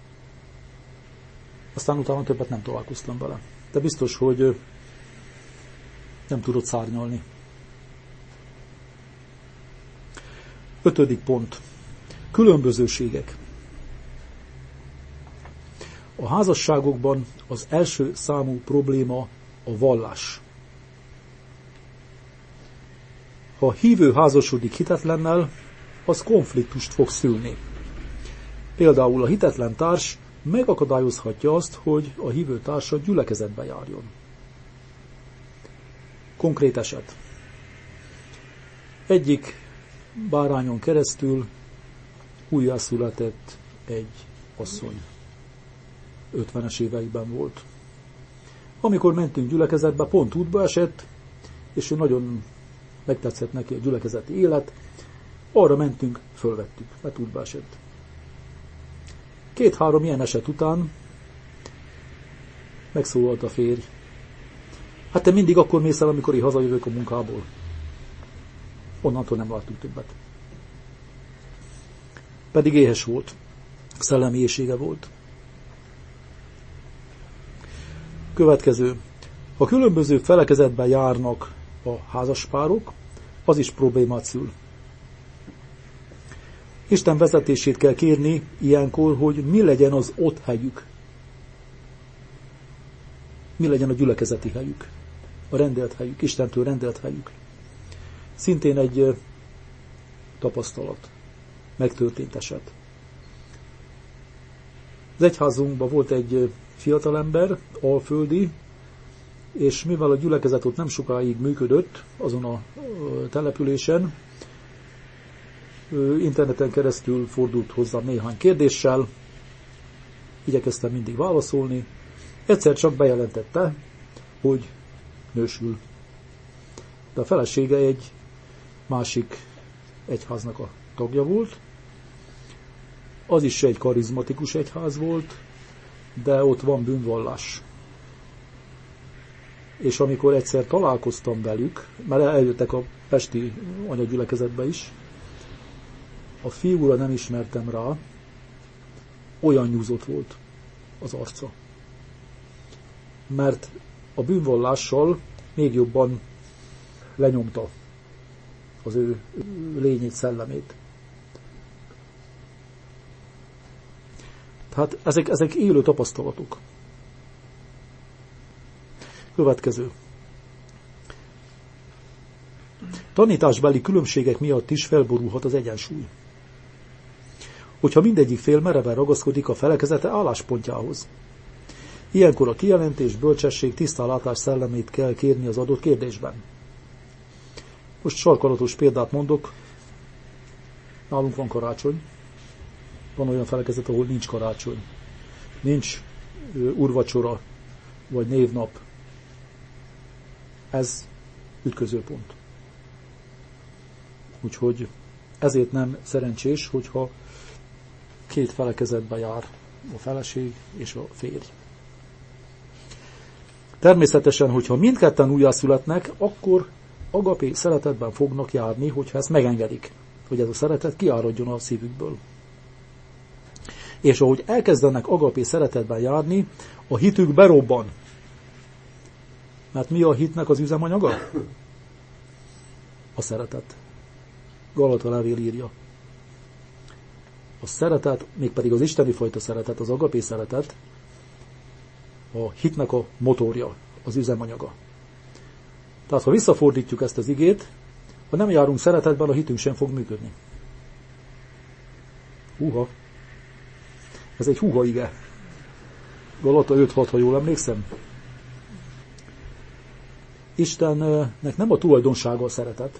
Aztán utána többet nem találkoztam vele. De biztos, hogy nem tudott szárnyalni. Ötödik pont. Különbözőségek. A házasságokban az első számú probléma a vallás. Ha a hívő házasodik hitetlennel, az konfliktust fog szülni. Például a hitetlen társ megakadályozhatja azt, hogy a hívő társa gyülekezetbe járjon. Konkrét eset. Egyik bárányon keresztül újjászületett egy asszony. ötvenes éveiben volt. Amikor mentünk gyülekezetbe, pont útba esett, és ő nagyon megtetszett neki a gyülekezeti élet, arra mentünk, fölvettük, mert útba esett. Két-három ilyen eset után megszólalt a férj. Hát te mindig akkor mész el, amikor én hazajövök a munkából. onnantól nem láttuk többet. Pedig éhes volt, szellemi éhsége volt. Következő. Ha különböző felekezetben járnak a házaspárok, az is problémát szül. Isten vezetését kell kérni ilyenkor, hogy mi legyen az ott helyük. Mi legyen a gyülekezeti helyük, a rendelt helyük, Istentől rendelt helyük. Szintén egy tapasztalat, megtörtént eset. Az egyházunkban volt egy fiatalember, alföldi, és mivel a gyülekezet ott nem sokáig működött azon a településen, interneten keresztül fordult hozzám néhány kérdéssel, igyekeztem mindig válaszolni, egyszer csak bejelentette, hogy nősül. De a felesége egy másik egyháznak a tagja volt, az is egy karizmatikus egyház volt, de ott van bűnvallás. És amikor egyszer találkoztam velük, mert eljöttek a pesti anyagyülekezetbe is, a fiúra nem ismertem rá, olyan nyúzott volt az arca. Mert a bűnvallással még jobban lenyomta az ő lényét, szellemét. Tehát ezek, ezek élő tapasztalatok. Következő. Tanításbeli különbségek miatt is felborulhat az egyensúly. Hogyha mindegyik fél mereven ragaszkodik a felekezete álláspontjához. Ilyenkor a kijelentés, bölcsesség, tisztánlátás szellemét kell kérni az adott kérdésben. Most sarkalatos példát mondok. Nálunk van karácsony. Van olyan felekezet, ahol nincs karácsony. Nincs úrvacsora, vagy névnap. Ez ütközőpont. Úgyhogy ezért nem szerencsés, hogyha két felekezetbe jár a feleség és a férj. Természetesen, hogyha mindketten újjászületnek, akkor agapé szeretetben fognak járni, hogyha ezt megengedik, hogy ez a szeretet kiáradjon a szívükből. És ahogy elkezdenek agapé szeretetben járni, a hitük berobban. Mert mi a hitnek az üzemanyaga? A szeretet. Galata levél írja. A szeretet, mégpedig az isteni fajta szeretet, az agapé szeretet, a hitnek a motorja, az üzemanyaga. Tehát, ha visszafordítjuk ezt az igét, ha nem járunk szeretetben, a hitünk sem fog működni. Húha. Ez egy húha ige. Galata öt hat, ha jól emlékszem. Istennek nem a tulajdonsága a szeretet,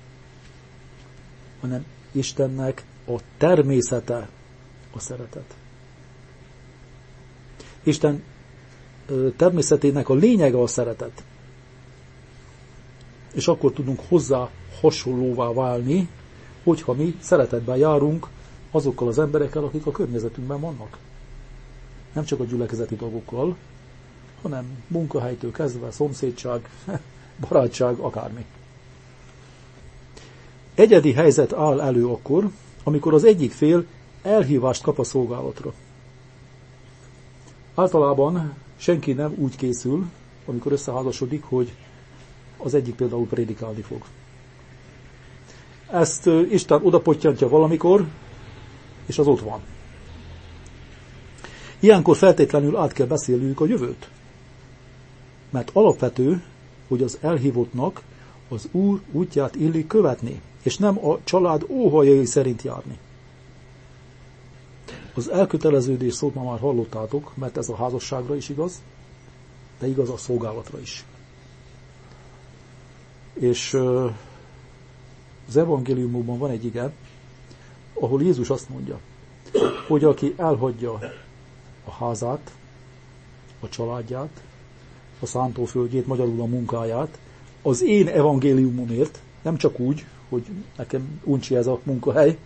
hanem Istennek a természete a szeretet. Isten természetének a lényege a szeretet. És akkor tudunk hozzá hasonlóvá válni, hogyha mi szeretetben járunk azokkal az emberekkel, akik a környezetünkben vannak. Nem csak a gyülekezeti dolgokkal, hanem munkahelytől kezdve, szomszédság, barátság, akármi. Egyedi helyzet áll elő akkor, amikor az egyik fél elhívást kap a szolgálatra. Általában senki nem úgy készül, amikor összeházasodik, hogy az egyik például prédikálni fog. Ezt Isten odapottyantja valamikor, és az ott van. Ilyenkor feltétlenül át kell beszélniük a jövőt. Mert alapvető, hogy az elhívottnak az Úr útját illik követni, és nem a család óhajai szerint járni. Az elköteleződés szót ma már hallottátok, mert ez a házasságra is igaz, de igaz a szolgálatra is. És az evangéliumokban van egy ige, ahol Jézus azt mondja, hogy aki elhagyja a házát, a családját, a szántóföldjét, magyarul a munkáját, az én evangéliumomért, nem csak úgy, hogy nekem uncsi ez a munkahely,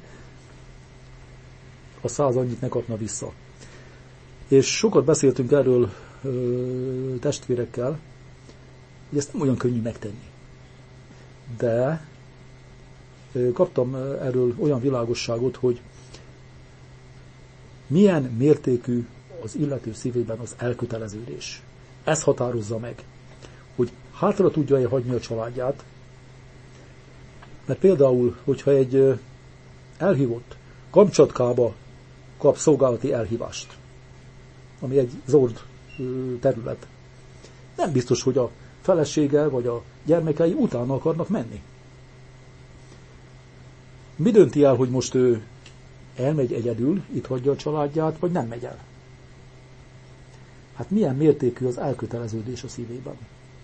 a száz annyit ne kapna vissza. És sokat beszéltünk erről ö, testvérekkel, hogy ezt nem olyan könnyű megtenni. De kaptam erről olyan világosságot, hogy milyen mértékű az illető szívében az elköteleződés. Ez határozza meg, hogy hátra tudja-e hagyni a családját, mert például, hogyha egy elhívott Kamcsatkába kap szolgálati elhívást, ami egy zord terület, nem biztos, hogy a felesége vagy a gyermekei utána akarnak menni. Mi dönti el, hogy most ő elmegy egyedül, itt hagyja a családját, vagy nem megy el? Hát milyen mértékű az elköteleződés a szívében.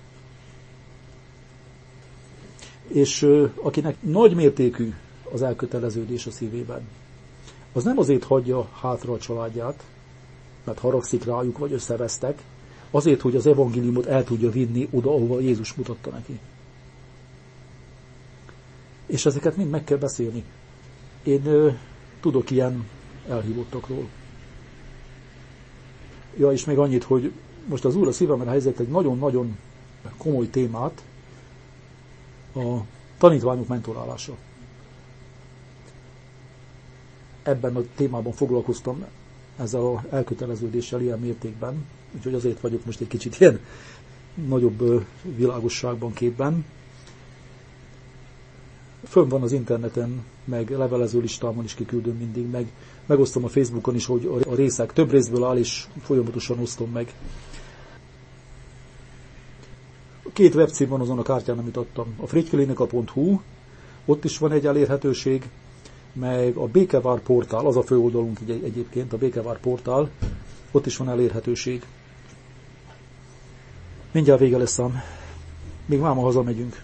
És akinek nagy mértékű az elköteleződés a szívében, az nem azért hagyja hátra a családját, mert haragszik rájuk, vagy összevesztek, azért, hogy az evangéliumot el tudja vinni oda, ahova Jézus mutatta neki. És ezeket mind meg kell beszélni. Én ö, tudok ilyen elhívottakról. Ja, és még annyit, hogy most az Úr a szívemre helyezett egy nagyon-nagyon komoly témát, a tanítványok mentorálása. Ebben a témában foglalkoztam ezzel az elköteleződéssel ilyen mértékben, úgyhogy azért vagyok most egy kicsit ilyen nagyobb világosságban, képben. Fönn van az interneten, meg levelező listámon is kiküldöm mindig, meg megosztom a Facebookon is, hogy a részek több részből áll, és folyamatosan osztom meg. Két webcím van azon a kártyán, amit adtam. A frigyklinika pont hu, ott is van egy elérhetőség, meg a Békevár portál, az a főoldalunk egy, egyébként, a Békevár portál, ott is van elérhetőség. Mindjárt vége lesz ám. Még máma hazamegyünk.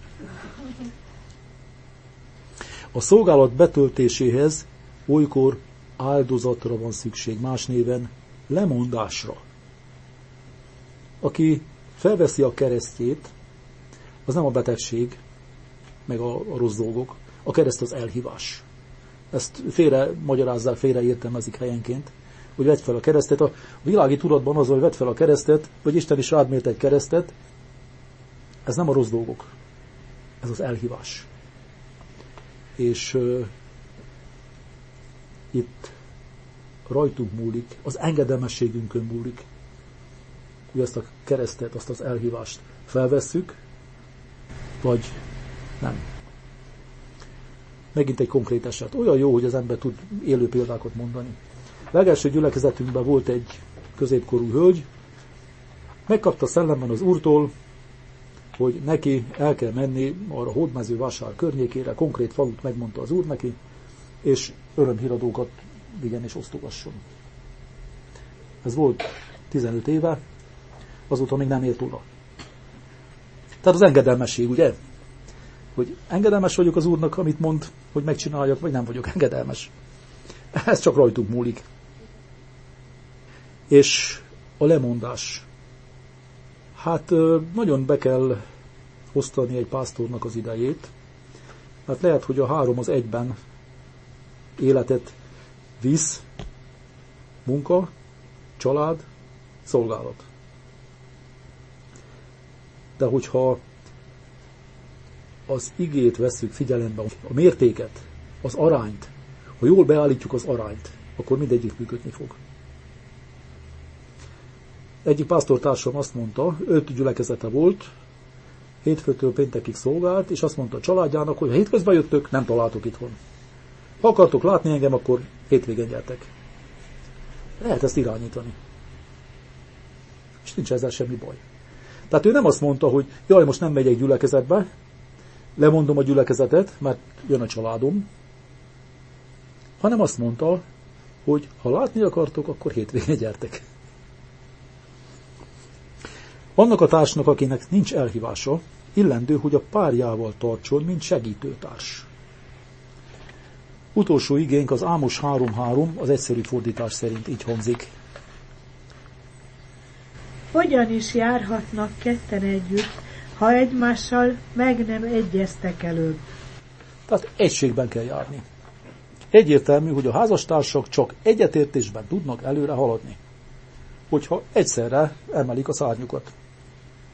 A szolgálat betöltéséhez olykor áldozatra van szükség, más néven lemondásra. Aki felveszi a keresztjét, az nem a betegség, meg a, a rossz dolgok, a kereszt az elhívás. Ezt félre magyarázzák, félre értelmezik helyenként, hogy vedd fel a keresztet. A világi tudatban az, hogy vedd fel a keresztet, vagy Isten is rád mért egy keresztet, ez nem a rossz dolgok, ez az elhívás. És uh, itt rajtunk múlik, az engedelmességünkön múlik, hogy ezt a keresztet, azt az elhívást felvesszük, vagy nem. Megint egy konkrét eset. Olyan jó, hogy az ember tud élő példákat mondani. Legelső gyülekezetünkben volt egy középkorú hölgy, megkapta szellemben az Úrtól, hogy neki el kell menni arra Hódmezővásár környékére, konkrét falut megmondta az Úr neki, és örömhíradókat vigyen és osztogasson. Ez volt tizenöt éve, azóta még nem ért oda. Tehát az engedelmesség, ugye? Hogy engedelmes vagyok az Úrnak, amit mond, hogy megcsináljak, vagy nem vagyok engedelmes. Ez csak rajtunk múlik. És a lemondás. Hát nagyon be kell osztani egy pásztornak az idejét. Hát lehet, hogy a három az egyben életet visz, munka, család, szolgálat. De hogyha az igét vesszük figyelembe, a mértéket, az arányt, ha jól beállítjuk az arányt, akkor mindegyik működni fog. Egyik pásztortársam azt mondta, öt gyülekezete volt, hétfőtől péntekig szolgált, és azt mondta a családjának, hogy ha hétközben jöttök, nem találtok itthon. Ha akartok látni engem, akkor hétvégén gyertek. Lehet ezt irányítani. És nincs ezzel semmi baj. Tehát ő nem azt mondta, hogy jaj, most nem megyek gyülekezetbe, lemondom a gyülekezetet, mert jön a családom, hanem azt mondta, hogy ha látni akartok, akkor hétvégén gyertek. Annak a társnak, akinek nincs elhívása, illendő, hogy a párjával tartson, mint segítőtárs. Utolsó igénk az Ámos három három, az egyszerű fordítás szerint így hangzik. Hogyan is járhatnak ketten együtt, ha egymással meg nem egyeztek előbb? Tehát egységben kell járni. Egyértelmű, hogy a házastársak csak egyetértésben tudnak előre haladni, hogyha egyszerre emelik a szárnyukat.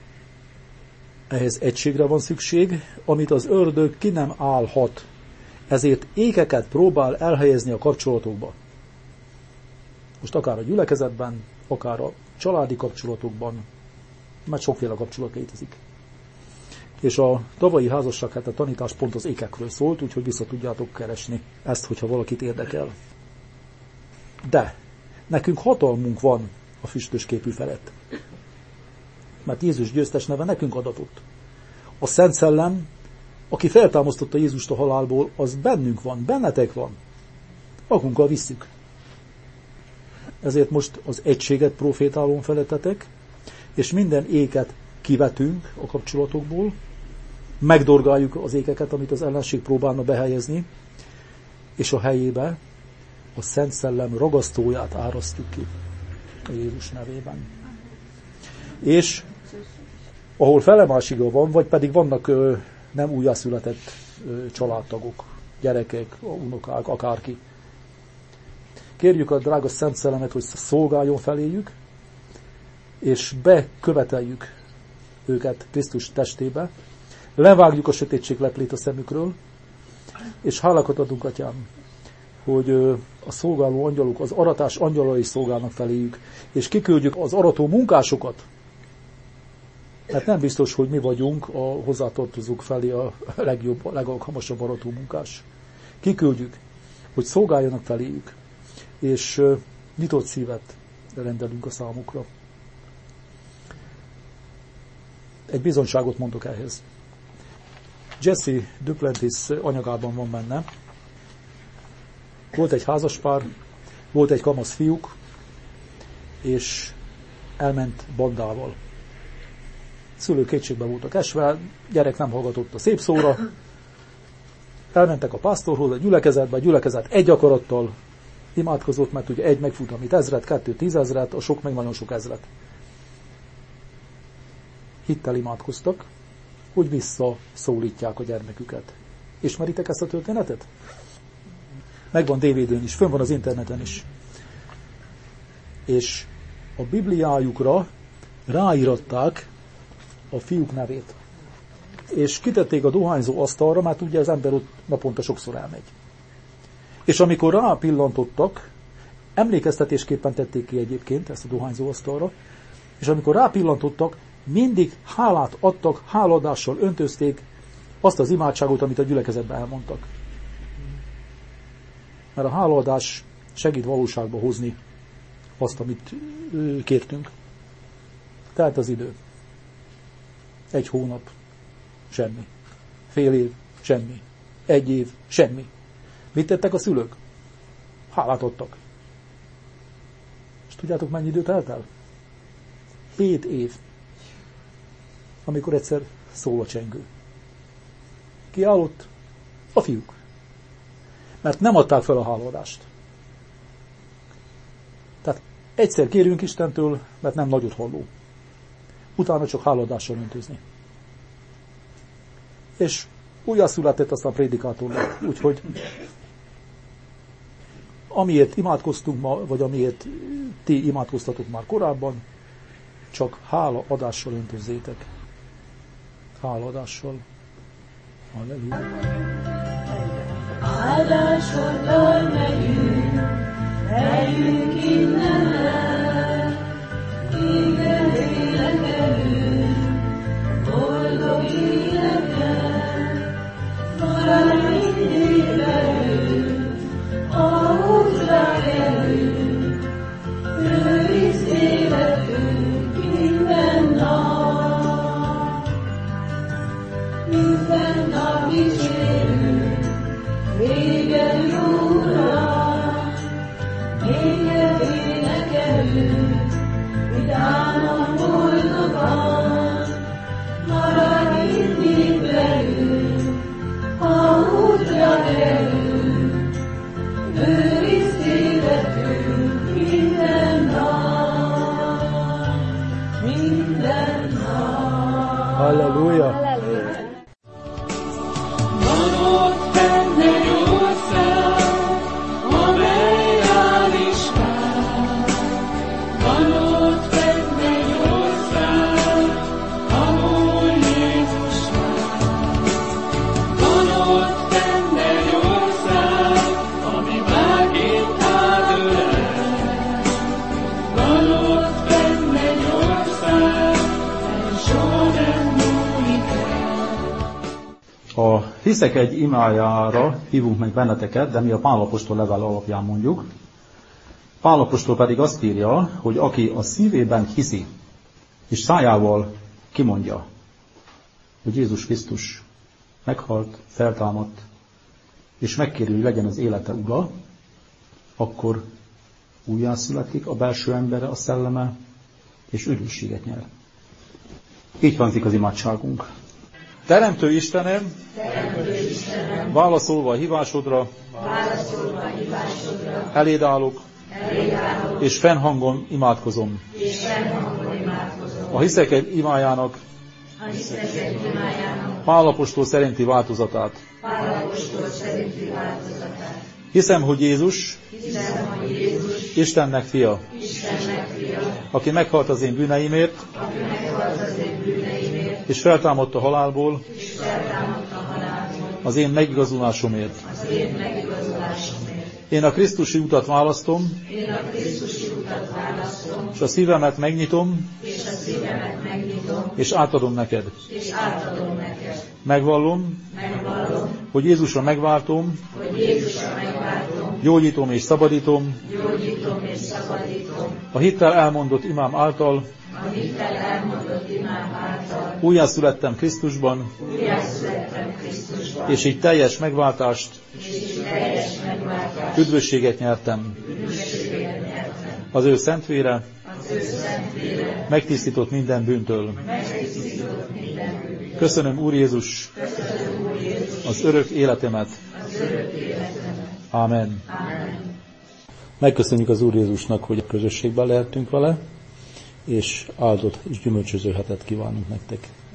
Ehhez egységre van szükség, amit az ördög ki nem állhat, ezért ékeket próbál elhelyezni a kapcsolatokba. Most akár a gyülekezetben, akár a családi kapcsolatokban, mert sokféle kapcsolat létezik. És a tavalyi házasság, hát a tanítás pont az ékekről szólt, úgyhogy vissza tudjátok keresni ezt, hogyha valakit érdekel. De nekünk hatalmunk van a füstös képű felett. Mert Jézus győztes neve nekünk adatott. A Szent Szellem, aki feltámasztotta Jézust a halálból, az bennünk van, bennetek van. Magunkkal visszük. Ezért most az egységet profétálom felettetek, és minden éket kivetünk a kapcsolatokból, megdorgáljuk az ékeket, amit az ellenség próbálna behelyezni, és a helyébe a Szent Szellem ragasztóját árasztjuk ki a Jézus nevében. És ahol felemásiga van, vagy pedig vannak ö, nem újjászületett ö, családtagok, gyerekek, unokák, akárki. Kérjük a drága Szent Szellemet, hogy szolgáljon feléjük, és beköveteljük őket Krisztus testébe, levágjuk a sötétség leplét a szemükről, és hálákat adunk, Atyám, hogy a szolgáló angyalok, az aratás angyalai szolgálnak feléjük, és kiküldjük az arató munkásokat. Mert nem biztos, hogy mi vagyunk a hozzátartozók felé a legjobb, a legalkalmasabb arató munkás. Kiküldjük, hogy szolgáljanak feléjük, és nyitott szívet rendelünk a számukra. Egy bizonyságot mondok ehhez. Jesse Duplantis anyagában van benne. Volt egy házaspár, volt egy kamasz fiúk, és elment bandával. Szülők kétségbe voltak esve, gyerek nem hallgatott a szép szóra. Elmentek a pásztorhoz, a gyülekezetbe, a gyülekezet egy akarattal imádkozott, mert ugye egy megfut, amit ezret, kettő tízezret, a sok meg nagyon sok ezret. Hittel imádkoztak, hogy visszaszólítják a gyermeküket. Ismeritek ezt a történetet? Megvan dé vé dén is, fönn van az interneten is. És a Bibliájukra ráíratták a fiúk nevét. És kitették a dohányzó asztalra, mert ugye az ember ott naponta sokszor elmegy. És amikor rápillantottak, emlékeztetésképpen tették ki egyébként ezt a dohányzó asztalra, és amikor rápillantottak, mindig hálát adtak, háladással öntözték azt az imádságot, amit a gyülekezetben elmondtak. Mert a hálaadás segít valóságba hozni azt, amit kértünk. Tehát az idő. Egy hónap, semmi. Fél év, semmi. Egy év, semmi. Mit tettek a szülők? Hálát adtak. És tudjátok, mennyi időt telt el? Hét év. Amikor egyszer szól a csengő. Kiállott? A fiúk. Mert nem adták fel a hálaadást. Tehát egyszer kérünk Istentől, mert nem nagyot halló. Utána csak hálaadással öntözni. És újjászületett aztán prédikátor lett. Úgyhogy amiért imádkoztunk ma, vagy amiért ti imádkoztatok már korábban, csak hálaadással öntözzétek. Hálaadással. Halleluja. Áldásoddal megyünk, megyünk innen el, igen énekelünk, boldog életben, maradj mindig velünk, ha útra kerünk, őrizd életünk minden nap, minden nap dicsérünk, véged Uram, véged énekelünk, vidáman boldogan, maradj mindig velünk, ha útra kerünk, őrizd életünk minden nap, minden nap. Halleluja! Van ott benne hiszek egy imájára hívunk meg benneteket, de mi a Pál apostol level alapján mondjuk. Pál apostol pedig azt írja, hogy aki a szívében hiszi, és szájával kimondja, hogy Jézus Krisztus meghalt, feltámadt, és megkéri, hogy legyen az élete ura, akkor újjászületik a belső embere, a szelleme, és üdvösséget nyer. Így hangzik az imádságunk. Teremtő Istenem, Teremtő Istenem, válaszolva a hívásodra, válaszolva a hívásodra, eléd állok, eléd állok, és fennhangon imádkozom. és fennhangon imádkozom. A hiszek egy imájának, A hiszek imájának, Pál apostol szerinti változatát. Pál apostol szerinti változatát. Hiszem, hogy Jézus, Hiszem, hogy Jézus, Istennek fia, Istennek fia, aki meghalt az én bűneimért, aki meghalt az én bűneimért, és feltámadt a halálból, és feltámadt a halálból, az én megigazulásomért. az én megigazulásomért. Én a Krisztusi utat választom, Én a Krisztusi utat választom, és a szívemet megnyitom, és a szívemet megnyitom, és átadom neked. és átadom neked. Megvallom, Megvallom, hogy Jézusra megváltom, hogy Jézusra megváltom, gyógyítom és szabadítom, gyógyítom és szabadítom, a hittel elmondott imám által, a hittel elmondott imám által, újjászülettem Krisztusban, újjászülettem Krisztusban, és így teljes megváltást, és így teljes megváltást, üdvösséget nyertem. üdvösséget nyertem. Az ő szentvére Az ő szent vére megtisztított minden bűntől. megtisztított minden bűnt. Köszönöm, Úr Jézus, Köszönöm, Úr Jézus, az örök életemet. az örök életemet. Ámen. Ámen. Megköszönjük az Úr Jézusnak, hogy a közösségben lehetünk vele, és áldott és gyümölcsöző hetet kívánunk nektek.